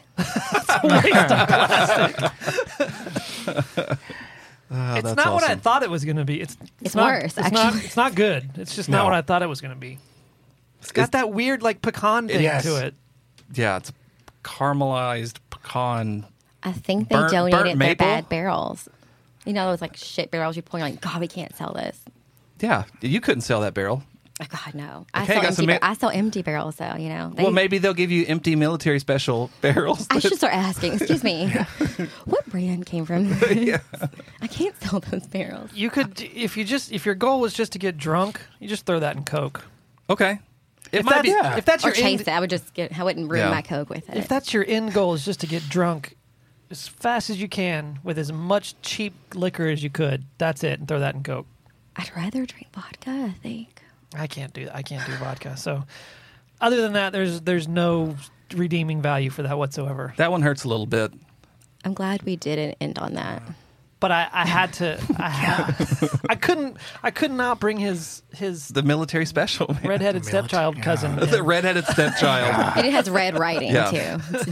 Oh, It's that's not what I awesome. thought it was going to be. It's it's, It's not, worse, It's not, actually. it's not good. It's just not No. what I thought it was going to be. It's got It's- that weird like pecan thing Yes. to it. Yeah, it's caramelized pecan. I think they Burnt- burnt donated their maple? bad barrels. You know those like shit barrels you pull. You're like, God, we can't sell this. Yeah, you couldn't sell that barrel. Oh, God, no. I Okay, sell got empty. some bar- ma- I sell empty barrels though. You know. They- Well, maybe they'll give you empty military special barrels. I should start asking. Excuse me. What brand came from this? I can't sell those barrels. You could if you just if your goal was just to get drunk, you just throw that in Coke. Okay. It If might that's, be. Yeah. if that's Or your chase end, it. I would just get. I wouldn't ruin Yeah. my Coke with it. if that's your end goal is just to get drunk as fast as you can with as much cheap liquor as you could, that's it, and throw that in Coke. I'd rather drink vodka. I think. I can't do that. I can't do vodka. So, other than that, there's there's no redeeming value for that whatsoever. That one hurts a little bit. I'm glad we didn't end on that. But I, I had to. I, had, I couldn't. I could not bring his his The military special. man. redheaded Military- stepchild yeah. cousin. The in. redheaded stepchild. And it has red writing Yeah. too.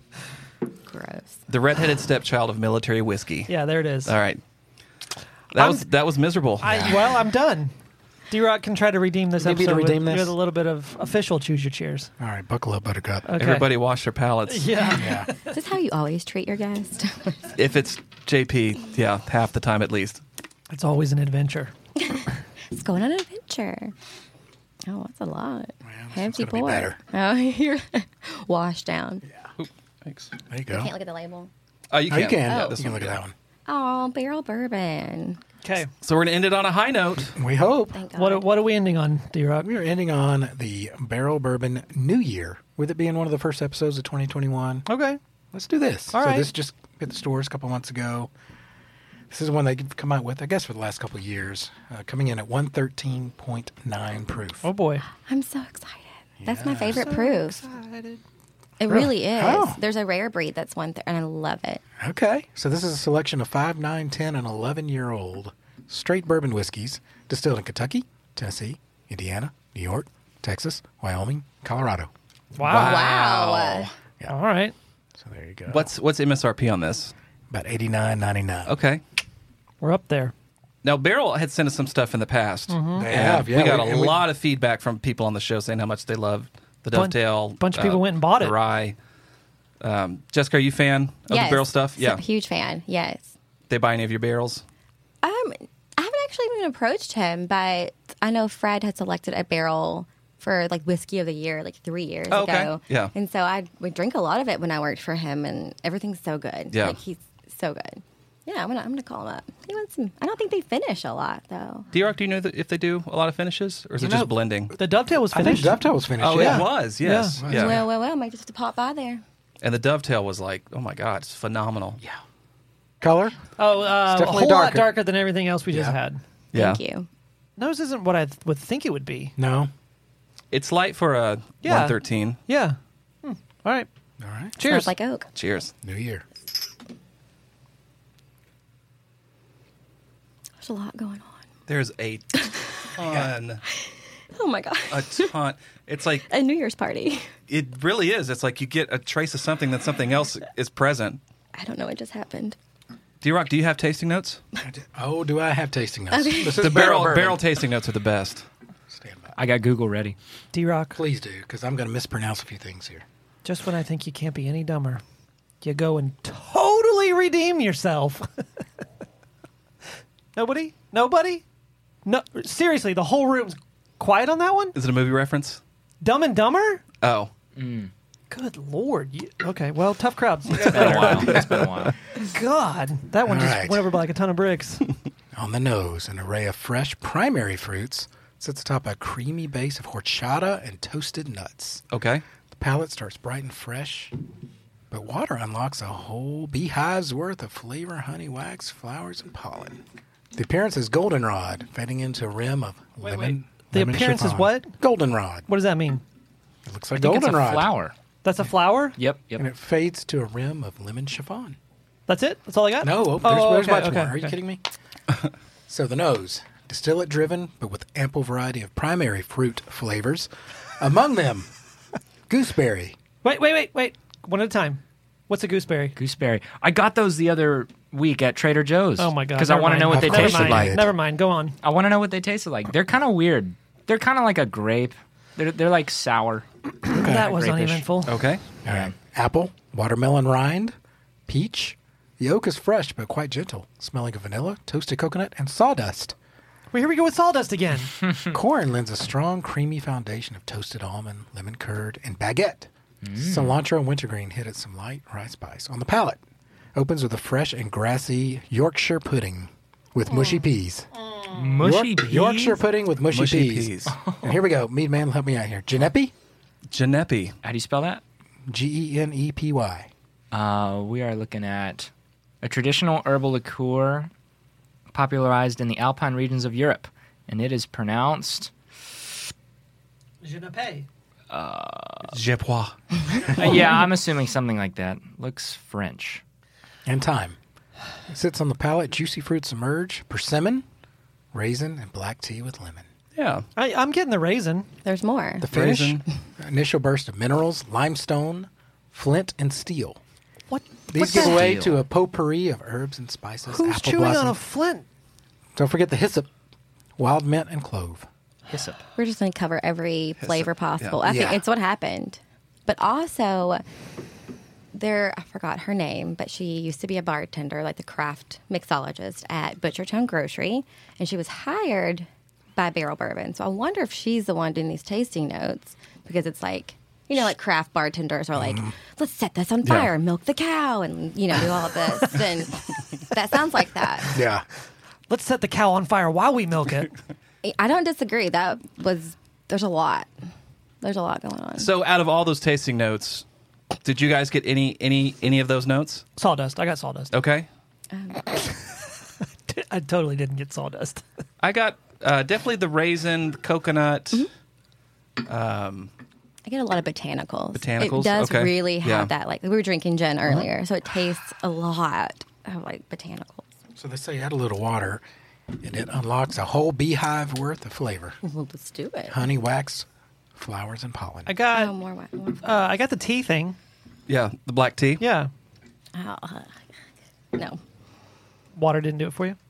Gross. The redheaded stepchild of military whiskey. Yeah, there it is. All right. That I'm- was that was miserable. I, well, I'm done. D-Rock can try to redeem this Maybe to episode redeem with, this? with a little bit of official Choose Your Cheers. All right. Buckle up, Buttercup. Okay. Everybody wash their palates. Yeah. Yeah. Is this how you always treat your guest? If it's J P, yeah, half the time at least. It's always an adventure. Let's go on an adventure. Oh, that's a lot. this Hefty one's gonna be boy. better. Oh, you're washed down. Oop, thanks. There you go. Can't look at the label. Oh, you Oh, can. you can. Yeah, you this can one. look at that one. Oh, barrel bourbon. Okay. So we're gonna end it on a high note. We hope. Thank God. What what are we ending on, D-Rock? We are ending on the Barrel Bourbon New Year, with it being one of the first episodes of twenty twenty-one. Okay. Let's do this. All so right. this just hit the stores a couple months ago. This is one they've come out with, I guess, for the last couple of years, uh, coming in at one thirteen point nine proof. Oh boy. I'm so excited. That's my Yeah. favorite proof. It Really? really is. Oh. There's a rare breed that's one, th- and I love it. Okay. So this is a selection of five, nine, ten, and eleven-year-old straight bourbon whiskeys distilled in Kentucky, Tennessee, Indiana, New York, Texas, Wyoming, Colorado. Wow. Wow. Yeah. All right. So there you go. What's what's M S R P on this? About eighty-nine ninety-nine. Okay. We're up there. Now Beryl had sent us some stuff in the past. They And have, yeah. we got a and we- lot of feedback from people on the show saying how much they loved the Bunch- Dovetail. bunch of people went and bought the it. Rye. Um, Jessica, are you a fan of yes. the barrel stuff? So- Yeah. Huge fan. Yes. They buy any of your barrels? Um, I haven't actually even approached him, but I know Fred had selected a barrel for like whiskey of the year like three years Oh, okay. ago. Yeah. And so I would drink a lot of it when I worked for him, and everything's so good. Yeah. Like he's so good. Yeah, I'm gonna I'm gonna call him up. He wants some. I don't think they finish a lot though. D-Rock, do you know that if they do a lot of finishes? Or is You it know, just blending? The dovetail was I think finished. Dovetail was finished. Oh, yeah. it was, yes. Yeah. Yeah. Well, well, well. Might just have to pop by there. And the Dovetail was like, oh my God, it's phenomenal. Yeah. Color? Oh, uh, It's a definitely whole lot darker. darker than everything else we just Yeah. had. Yeah. Thank you. Nose isn't what I th- would think it would be. No. It's light for a Yeah. one thirteen. Yeah. Hmm. All right. All right. Cheers. Smells like oak. Cheers. New Year. There's a lot going on. There's a ton, Oh my god. a ton. It's like, A New Year's party. it really is. It's like you get a trace of something that something else is present. I don't know what just happened. D-Rock, do you have tasting notes? Oh, do I have tasting notes? Okay. This is The barrel bourbon. barrel tasting notes are the best. Stand by. I got Google ready. D-Rock, Please do, because I'm going to mispronounce a few things here. just when I think you can't be any dumber, you go and totally redeem yourself. Nobody? Nobody? No. Seriously, the whole room's quiet on that one? Is it a movie reference? Dumb and Dumber? Oh. Mm. Good Lord. You, okay, well, tough crowds. It's been a while. It's been a while. God, that one All just right. went over by like a ton of bricks. On the nose, an array of fresh primary fruits sits atop a creamy base of horchata and toasted nuts. Okay. The palate starts bright and fresh, but water unlocks a whole beehive's worth of flavor, honey, wax, flowers, and pollen. The appearance is goldenrod, fading into a rim of Wait, lemon. wait. The lemon appearance is chiffon. what? Goldenrod. What does that mean? It looks like I think it's a goldenrod. flower. That's a flower? Yep, yep. And it fades to a rim of lemon chiffon. That's it? That's all I got? No, oh, there's, Oh, there's okay, much okay, more. Are okay. you kidding me? So the nose, distillate driven, but with ample variety of primary fruit flavors. Among them, gooseberry. Wait, wait, wait, wait. One at a time. What's a gooseberry? Gooseberry. I got those the other week at Trader Joe's. Oh my God. Because I never want to mind. know what they Of course tasted you like. did. Never mind. Go on. I want to know what they tasted like. They're kind of weird. They're kind of like a grape. They're they're like sour. That was Grapish. uneventful. Okay. All right. Apple, watermelon rind, peach. The yolk is fresh but quite gentle, smelling of vanilla, toasted coconut, and sawdust. Well, here we go with sawdust again. Corn lends a strong, creamy foundation of toasted almond, lemon curd, and baguette. Cilantro and wintergreen hit at some light rice spice. On the palate, opens with a fresh and grassy Yorkshire pudding with mushy peas. Mushy York- peas? Yorkshire pudding with mushy, Mushy peas. peas. And here we go. Mead man, help me out here. Genepi? Genepi. How do you spell that? G E N E P Y. Uh, we are looking at a traditional herbal liqueur popularized in the Alpine regions of Europe, and it is pronounced. Je ne paie. Jepois. Uh, yeah, I'm assuming something like that. Looks French. And time. It sits on the palate. Juicy fruits emerge. Persimmon, raisin, and black tea with lemon. Yeah. I, I'm getting the raisin. There's more. The finish, Raisin. initial burst of minerals, limestone, flint, and steel. What? These what's give that? way Steel. to a potpourri of herbs and spices. Who's apple chewing blossom. on a flint? Don't forget the hyssop, wild mint, and clove. Hyssop. We're just going to cover every flavor possible. yeah. I think Yeah. it's what happened. But also, there, I forgot her name, but she used to be a bartender, like the craft mixologist at Butchertown Grocery, and she was hired by Barrel Bourbon. So I wonder if she's the one doing these tasting notes, because it's like, you know, like craft bartenders are like, let's set this on fire, milk the cow, and, you know, do all of this. And that sounds like that. Yeah. Let's set the cow on fire while we milk it. I don't disagree. That was, there's a lot. There's a lot going on. So out of all those tasting notes, did you guys get any any any of those notes? Sawdust. I got sawdust. Okay. I totally didn't get sawdust. I got uh, definitely the raisin, the coconut. Mm-hmm. Um, I get a lot of botanicals. Botanicals? It does Okay. really have Yeah. that. Like we were drinking gin earlier, so it tastes a lot of like botanicals. So they say add a little water, and it unlocks a whole beehive worth of flavor. Well, let's do it. Honey, wax, flowers, and pollen. I got. Oh, more, wa- more. Uh, I got the tea thing. yeah, the black tea. Yeah. Oh, uh, no. Water didn't do it for you.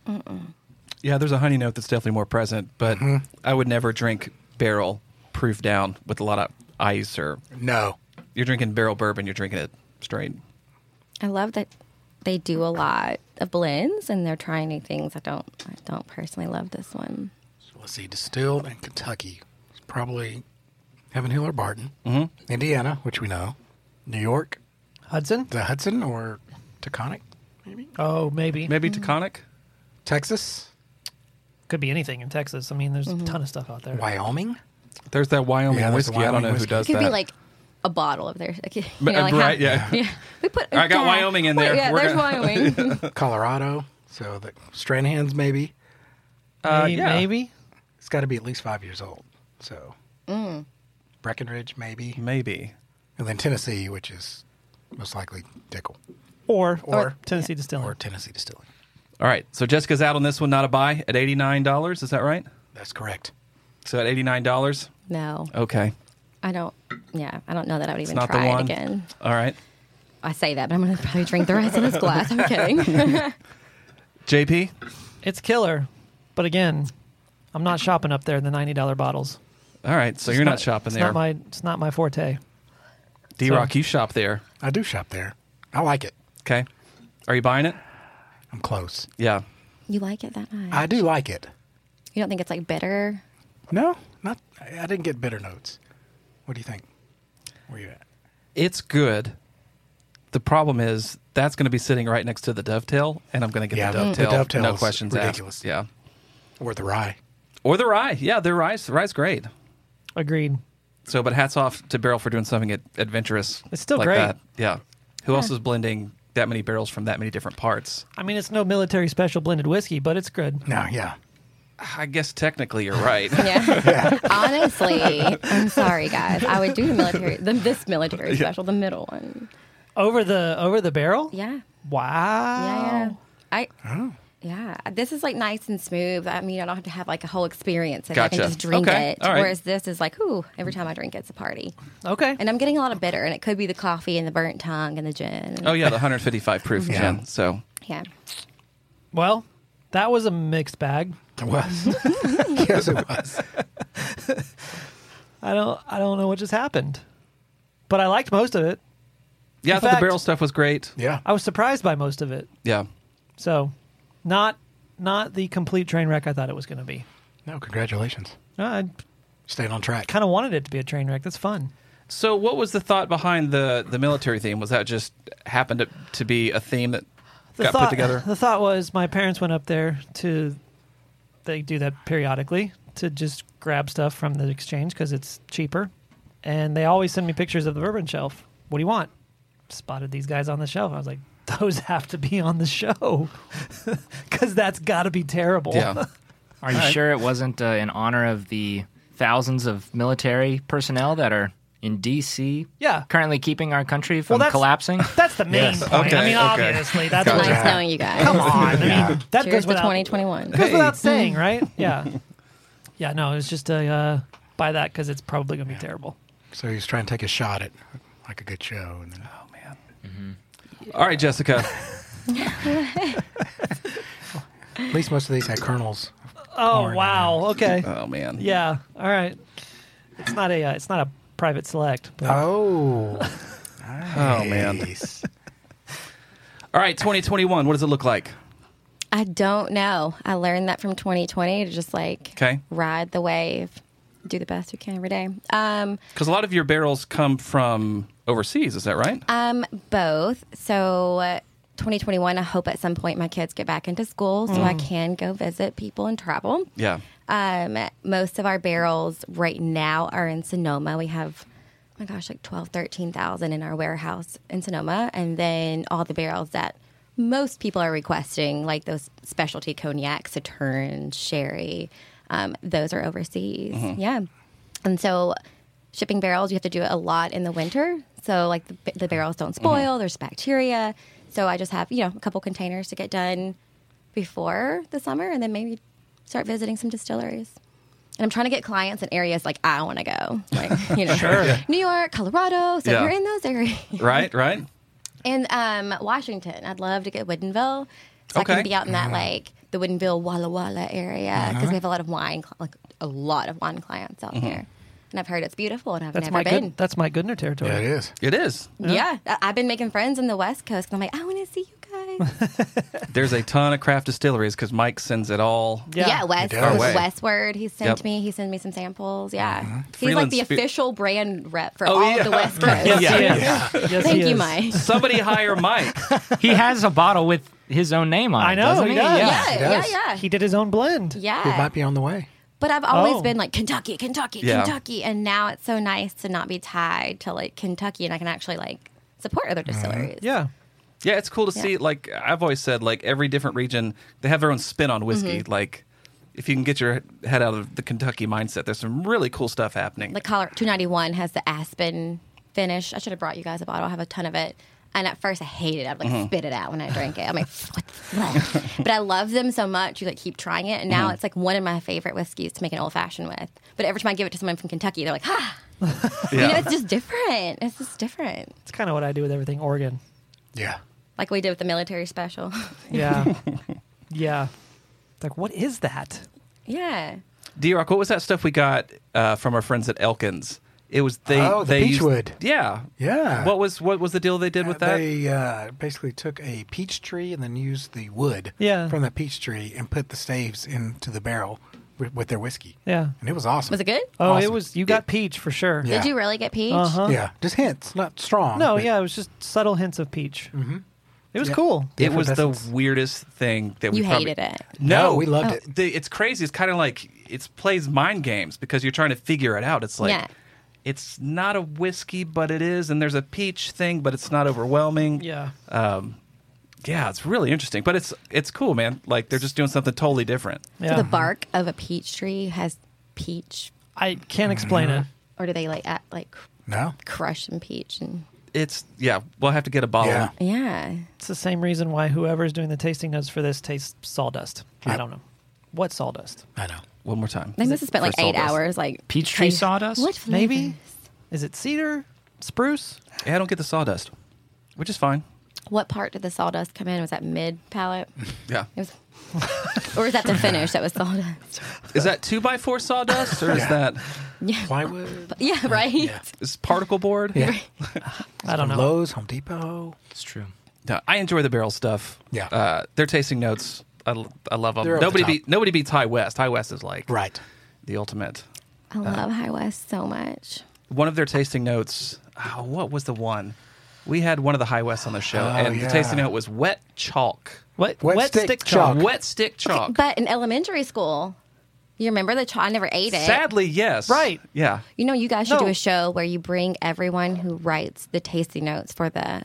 Yeah, there's a honey note that's definitely more present, but I would never drink barrel proof down with a lot of ice or No. you're drinking barrel bourbon, you're drinking it straight. I love that they do a lot of blends and they're trying new things. I don't. I don't personally love this one. So let's see. Distilled in Kentucky. It's probably Heaven Hill or Barton. Mm-hmm. Indiana, which we know. New York. Hudson? The Hudson or Taconic, maybe. Oh, maybe. Maybe Taconic? Texas. Could be anything in Texas. I mean, there's a ton of stuff out there. Wyoming. There's that Wyoming Yeah, there's the whiskey. I don't know Wyoming who whiskey. does It could that. be like a bottle of theirs. Like, you But- know, like right, how- yeah. yeah. We put. I got yeah. Wyoming in there. Wait, yeah, We're there's gonna- Wyoming. Colorado. So the Stranahan's maybe. Uh, Maybe- yeah. Maybe. It's got to be at least five years old. So Breckenridge maybe. Maybe. And then Tennessee, which is most likely Dickel. Or, Or- Tennessee Distilling. Or Tennessee Distilling. All right. So Jessica's out on this one, not a buy at eighty-nine dollars. Is that right? That's correct. So at eighty-nine dollars? No, Okay. I don't. Yeah, I don't know that I would It's even not the try it one. again. All right. I say that, but I'm going to probably drink the rest of this glass. I'm kidding. J P? It's killer. But again, I'm not shopping up there in the ninety dollars bottles. All right. So It's you're not, shopping it's there. Not my, it's not my forte. D-Rock, so- you shop there. I do shop there. I like it. Okay. Are you buying it? I'm close. Yeah. You like it that much? I do like it. You don't think it's like bitter? No, not. I didn't get bitter notes. What do you think? Where you at? It's good. The problem is that's going to be sitting right next to the dovetail, and I'm going to get Yeah, the the dovetail. dovetail no is questions ridiculous. asked. Yeah. Or the rye. Or the rye. Yeah, the rye's, the rye's great. Agreed. So, but hats off to Barrel for doing something ad- adventurous. It's still like great. That. Yeah. Who else is blending that many barrels from that many different parts? I mean, it's no military special blended whiskey, but it's good. No, yeah. I guess technically you're right. Yeah. Honestly, I'm sorry, guys. I would do the military, the, this military special, the middle one. Over the over the barrel? Yeah. Wow. Yeah, yeah. I. Yeah, this is like nice and smooth. I mean, I don't have to have like a whole experience. And I Gotcha. can just drink Okay. it. All right. Whereas this is like, ooh, every time I drink it, it's a party. Okay. And I'm getting a lot of bitter, and it could be the coffee and the burnt tongue and the gin. Oh, yeah, the one fifty-five proof Yeah. gin. So, Yeah. Well, that was a mixed bag. It was. Yes, it was. I don't I don't know what just happened. But I liked most of it. yeah, I In thought fact- the barrel stuff was great. Yeah. I was surprised by most of it. Yeah. So, not not the complete train wreck I thought it was going to be. No, congratulations. I Staying on track. kind of wanted it to be a train wreck. That's fun. So, what was the thought behind the, the military theme? Was that just happened to, to be a theme that The got thought, put together? The thought was my parents went up there to, they do that periodically, to just grab stuff from the exchange because it's cheaper. And they always send me pictures of the bourbon shelf. What do you want? Spotted these guys on the shelf. I was like, those have to be on the show because that's got to be terrible. Yeah. Are you sure it wasn't uh, in honor of the thousands of military personnel that are in D C Yeah. currently keeping our country from that's- collapsing? That's the main Yes. point. I Okay, mean, okay. obviously, that's Gotcha. what Nice knowing you guys. Come on. I mean, that Cheers goes to without, twenty twenty-one. goes without saying, right? Yeah. Yeah, no, it's just a uh, buy that because it's probably going to be terrible. So he's trying to take a shot at like a good show. And then, Oh, man. All right, Jessica. at least most of these had kernels. Oh, Corn. wow. Okay. Oh, man. Yeah. All right. It's not a uh, it's not a private select. But Oh. Oh, man. Nice. All right, twenty twenty-one. What does it look like? I don't know. I learned that from twenty twenty to just like Okay. ride the wave, do the best we can every day. Um, Because a lot of your barrels come from overseas. Is that right? um, both. So, uh, twenty twenty-one. I hope at some point my kids get back into school so I can go visit people and travel. Yeah. Um, most of our barrels right now are in Sonoma. We have, oh my gosh, like twelve, thirteen thousand in our warehouse in Sonoma. And then all the barrels that most people are requesting, like those specialty cognac, Sauterne, sherry, um, those are overseas. Yeah. And so shipping barrels, you have to do it a lot in the winter. So like the, the barrels don't spoil, there's bacteria. So I just have, you know, a couple containers to get done before the summer and then maybe start visiting some distilleries. And I'm trying to get clients in areas like I want to go, like, you know, New York, Colorado. So Yeah. if you're in those areas. Right, right. And um, Washington, I'd love to get Woodinville. So Okay. I can be out in that, like, the Woodinville, Walla Walla area. Because we have a lot of wine, cl- like, a lot of wine clients out here. And I've heard it's beautiful, and I've that's never my been. good, that's my Goodner territory. Yeah, it is. It is. Yeah. I- I've been making friends in the West Coast. And I'm like, I want to see you guys. There's a ton of craft distilleries because Mike sends it all. Yeah. yeah, West, does. Our way. Westward. He sent Yep. me. He sent me some samples. Yeah. He's Freeland like the Spe- official brand rep for Oh, all yeah. of the West Coast. Yes, Yeah. he is. Yes, Thank he you, is. Mike. Somebody hire Mike. He has a bottle with his own name on it. I know, doesn't he he? does. Yeah. Yeah, He yeah, does. yeah. He did his own blend. Yeah. It might be on the way. But I've always Oh. been like Kentucky, Kentucky, Yeah. Kentucky, and now it's so nice to not be tied to like Kentucky, and I can actually like support other distilleries. Yeah. Yeah, it's cool to see. Like I've always said, like every different region, they have their own spin on whiskey. Like if you can get your head out of the Kentucky mindset, there's some really cool stuff happening. Like Colorado two ninety-one has the Aspen finish. I should have brought you guys a bottle. I have a ton of it. And at first I hated it. I'd like spit it out when I drank it. I'm like, what the fuck? But I love them so much. You like keep trying it. And now it's like one of my favorite whiskeys to make an old fashioned with. But every time I give it to someone from Kentucky, they're like, ah. You know, it's just different. It's just different. It's kind of what I do with everything Oregon. Yeah. Like we did with the military special. Yeah. Yeah. Like, what is that? Yeah. D-Rock, what was that stuff we got uh, from our friends at Elkins? It was they. Oh, the they used- Peachwood. yeah, Yeah. What was what was the deal they did with Uh, that? They uh, basically took a peach tree and then used the wood Yeah. from the peach tree and put the staves into the barrel with, with their whiskey. Yeah. And it was awesome. Was it good? Oh, it Awesome. was. You got peach for sure. Yeah. Did you really get peach? Uh huh. Yeah, just hints, not strong. No, but- yeah, it was just subtle hints of peach. Mm-hmm. It was Yeah. cool. It was the effervescence. weirdest thing that we You probably- hated it. No, No, we loved Oh. it. The, it's crazy. It's kind of like it plays mind games because you're trying to figure it out. It's like Yeah. it's not a whiskey, but it is, and there's a peach thing, but it's not overwhelming. Yeah. Um, yeah, it's really interesting, but it's it's cool, man. Like they're just doing something totally different. Yeah. So the bark of a peach tree has peach, I can't explain Mm-hmm. it. or do they like add, like No? crush some peach and It's yeah. We'll have to get a bottle. Yeah. yeah? It's the same reason why whoever's doing the tasting notes for this tastes sawdust. I Yep. don't know. What sawdust? I know. One more time. They must have spent For like eight sawdust. hours like Peach tree trying- sawdust? What flavors? Maybe? Is it cedar? Spruce? Yeah, I don't get the sawdust, which is fine. What part did the sawdust come in? Was that mid palate? Yeah. It was, or is that the finish that was sawdust? Is that two by four sawdust or is Yeah. that Yeah, Plywood. yeah, right. Yeah. is particle board? Yeah. I don't know. Lowe's, Home Depot. It's true. No, I enjoy the barrel stuff. Yeah. Uh, their tasting notes, I, l- I love them. They're over the Nobody top. beat nobody beats High West. High West is like Right. the ultimate. I love High West so much. One of their tasting notes. Oh, what was the one? We had one of the High Wests on the show, Oh, and yeah. the tasting note was wet chalk. What? Wet stick chalk. Wet stick chalk. But in elementary school, you remember the chalk? I never ate it. Sadly, yes. Right. Yeah. You know, you guys should No. do a show where you bring everyone who writes the tasting notes for the,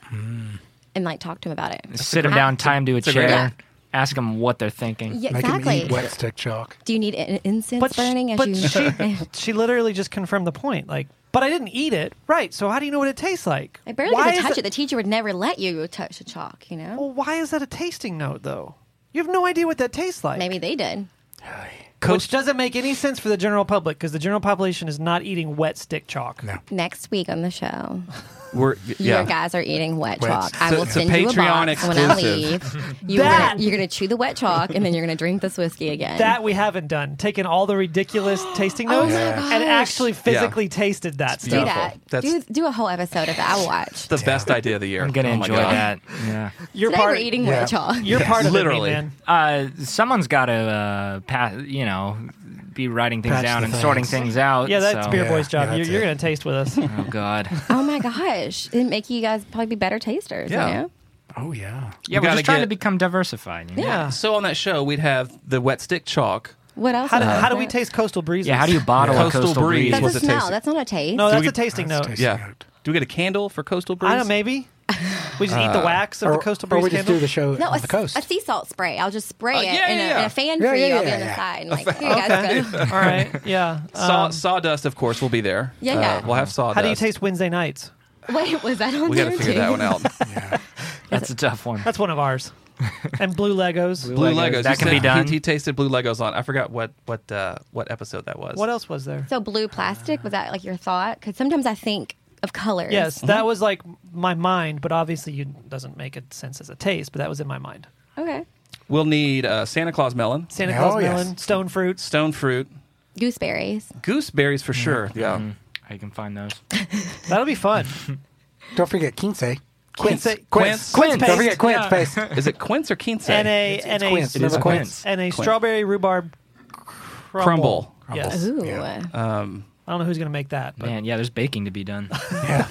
and like talk to them about it. Sit them down, tie them to a a chair, great idea. ask them what they're thinking. Yeah, Make 'em exactly. eat wet stick chalk. Do you need in- incense But, sh- burning as but you? she, she literally just confirmed the point. Like, but I didn't eat it. Right. So how do you know what it tastes like? I barely Why get to is touch it- it. The teacher would never let you touch the chalk. You know, Well, why is that a tasting note, though? You have no idea what that tastes like. maybe they did. Which doesn't make any sense for the general public because the general population is not eating wet stick chalk. No. Next week on the show, We're yeah. your guys are eating wet Wet. chalk. I So will it's a send you a Patreon box when I exclusive. leave. You're That- gonna, you're gonna chew the wet chalk and then you're gonna drink this whiskey again. That we haven't done. Taken all the ridiculous tasting Oh notes my and gosh. actually physically tasted that It's do stuff. beautiful. that. That's- Do do a whole episode of that. I will watch. the best idea of the year. I'm gonna Oh my enjoy God. that. Yeah. You're Today part. we're eating yeah. wet chalk. You're part of Literally. it, man. Uh, someone's got to, uh, pa- you know, be writing things Patch down the and things. sorting things out. Yeah, that's so- Beer Yeah, Boy's job. yeah, you're that's you're it. going to taste with us. Oh God. Oh my gosh! It'd make you guys probably be better tasters. Yeah. You know? Oh, yeah. Yeah, We we're gotta just trying get- to become diversified. You know? Yeah. So on that show, we'd have the wet stick chalk. What else? How do, is how do there? we taste Coastal Breezes? Yeah. How do you bottle Yeah. a coastal, Coastal Breeze breeze? That's was a a smell. tasting- That's not a taste. No, that's we- a tasting That's note. tasting Yeah. note. Do we get a candle for Coastal Breeze? I don't know, maybe. We just eat the wax of Or, the Coastal or Breeze we just candle. do the show No, on a, the coast. a sea salt spray. I'll just spray Uh, it yeah, in, yeah, a, yeah. in a fan Yeah, for yeah, you. I'll yeah, be on the yeah. side. And like, here you guys Okay. go. All right. Yeah. Saw, Um, sawdust, of course, will be there. Yeah, yeah. Uh, we'll have sawdust. how do you taste Wednesday nights? Wait, was that on We got to there figure too? that one out. Yeah. That's a tough one. That's one of ours. And blue Legos. Blue Blue Legos, Legos. that You can said be done. He, he tasted blue Legos on. I forgot what what uh, what episode that was. What else was there? So blue plastic, was that like your thought? Because sometimes I think of colors. Yes, that was like my mind, but obviously it doesn't make a sense as a taste, but that was in my mind. Okay. We'll need uh, Santa Claus melon, Santa Oh, Claus yes. melon, stone fruits. stone fruit, Gooseberries. gooseberries for sure. Yeah. Mm, how you can find those? That'll be fun. Don't forget quince. Quince, Quince. quince, Quince. paste. Don't forget quince Yeah. paste. Is it quince or quince? and a It's- and it's a quince. It is Remember quince. and a Quince. strawberry rhubarb crumble. Crumble. Yes, Ooh. Yeah. Um, I don't know who's gonna make that, but Man, yeah, there's baking to be done. Yeah.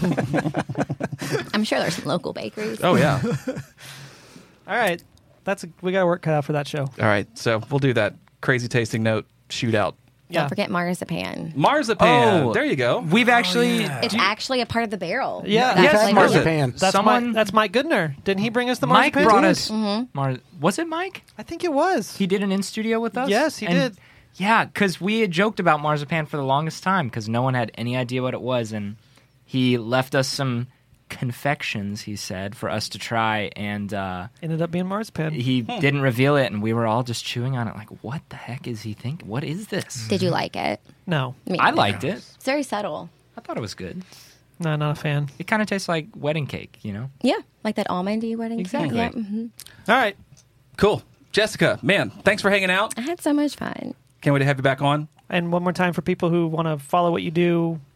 I'm sure there's some local bakeries. oh yeah. all right, that's a, we got work cut out for that show. All right. So we'll do that crazy tasting note shootout. Don't Yeah, forget marzipan. Marzipan. Oh. there you go. We've actually. yeah. It's actually a part of the barrel. Yeah. That's Yes, like- marzipan. that's Someone- my, that's Mike Goodner. Didn't he bring us the Mike marzipan? brought too? us. Mar- was it Mike? I think it was. He did an in studio with us. Yes, he And- did. Yeah, because we had joked about marzipan for the longest time because no one had any idea what it was, and he left us some confections. He said for us to try, and uh, Ended up being marzipan. he didn't reveal it, and we were all just chewing on it, like, "What the heck is he thinking? What is this?" Did you like it? no, Me I neither. liked it. It's very subtle. I thought it was good. no, not a fan. It kind of tastes like wedding cake, you know. Yeah, like that almondy wedding cake. Exactly. Yeah, hmm All right, Cool. Jessica, man, thanks for hanging out. I had so much fun. Can't wait to have you back on. and one more time for people who want to follow what you do,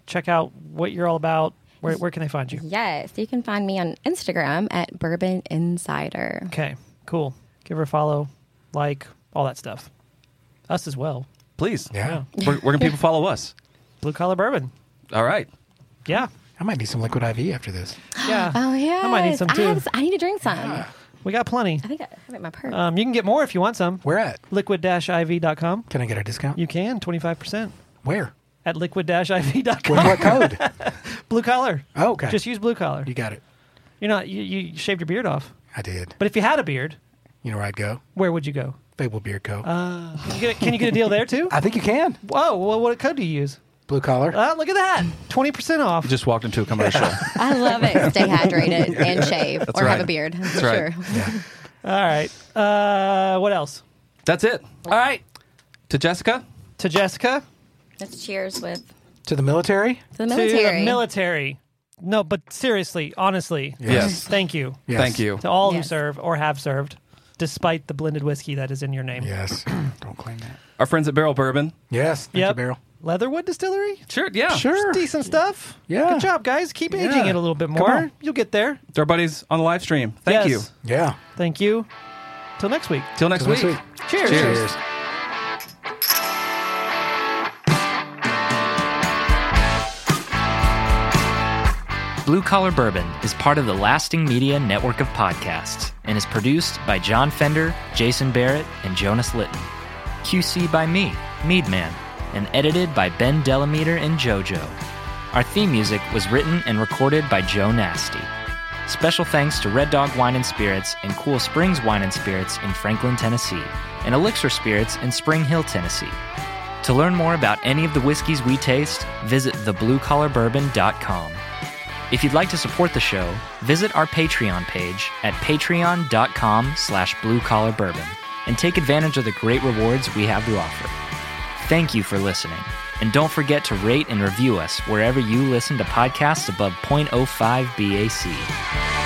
check out what you're all about, where, where can they find you? Yes, you can find me on Instagram at Bourbon Insider. Okay, cool. Give her a follow, like, all that stuff. Us as well. Please. Yeah. Where, where can people follow us? Blue Collar Bourbon. All right. Yeah. I might need some liquid I V after this. Yeah. Oh, yeah. I might need some, too. I, have, I need to drink some. We got plenty. I think I have it in my purse. Um, you can get more if you want some. Where at? liquid dash I V dot com. Can I get a discount? You can, twenty-five percent. Where? At liquid dash I V dot com. With what code? Blue Collar. Oh, okay. Just use Blue Collar. You got it. You're not, you, you shaved your beard off. I did. But if you had a beard, You know where I'd go? where would you go? Fable Beard Co. Uh, can, you get a, can you get a deal there too? I think you can. Whoa, well, what code do you use? Blue collar. Uh, look at that. twenty percent off. You just walked into a commercial. I love it. Stay hydrated and shave That's or right. have a beard. That's for right. sure. Yeah. All right. Uh, what else? That's it. All right. To Jessica. To Jessica. Let's cheers with To the military? the military. To the military. No, but seriously, honestly, Yes. thank you Yes. Thank you. to all who Yes. serve or have served, despite the blended whiskey that is in your name. Yes. Don't claim that. Our friends at Barrel Bourbon. Yes. Thank Yep. you, Barrel. Leatherwood Distillery. Sure. Yeah. Sure. Decent stuff. Yeah. Good job, guys. Keep aging Yeah. it a little bit Come more. on. You'll get there. It's our buddies on the live stream. Thank Yes. you. Yeah. Thank you. Till next week. Till next Till week. next week. Cheers. Cheers. Blue Collar Bourbon is part of the Lasting Media network of podcasts and is produced by John Fender, Jason Barrett, and Jonas Litton. Q C by me, Meadman, and edited by Ben Delameter and JoJo. Our theme music was written and recorded by Joe Nasty. Special thanks to Red Dog Wine and Spirits and Cool Springs Wine and Spirits in Franklin, Tennessee, and Elixir Spirits in Spring Hill, Tennessee. To learn more about any of the whiskeys we taste, visit the blue collar bourbon dot com. If you'd like to support the show, visit our Patreon page at patreon.com slash bluecollarbourbon and take advantage of the great rewards we have to offer. Thank you for listening, and don't forget to rate and review us wherever you listen to podcasts above point oh five B A C.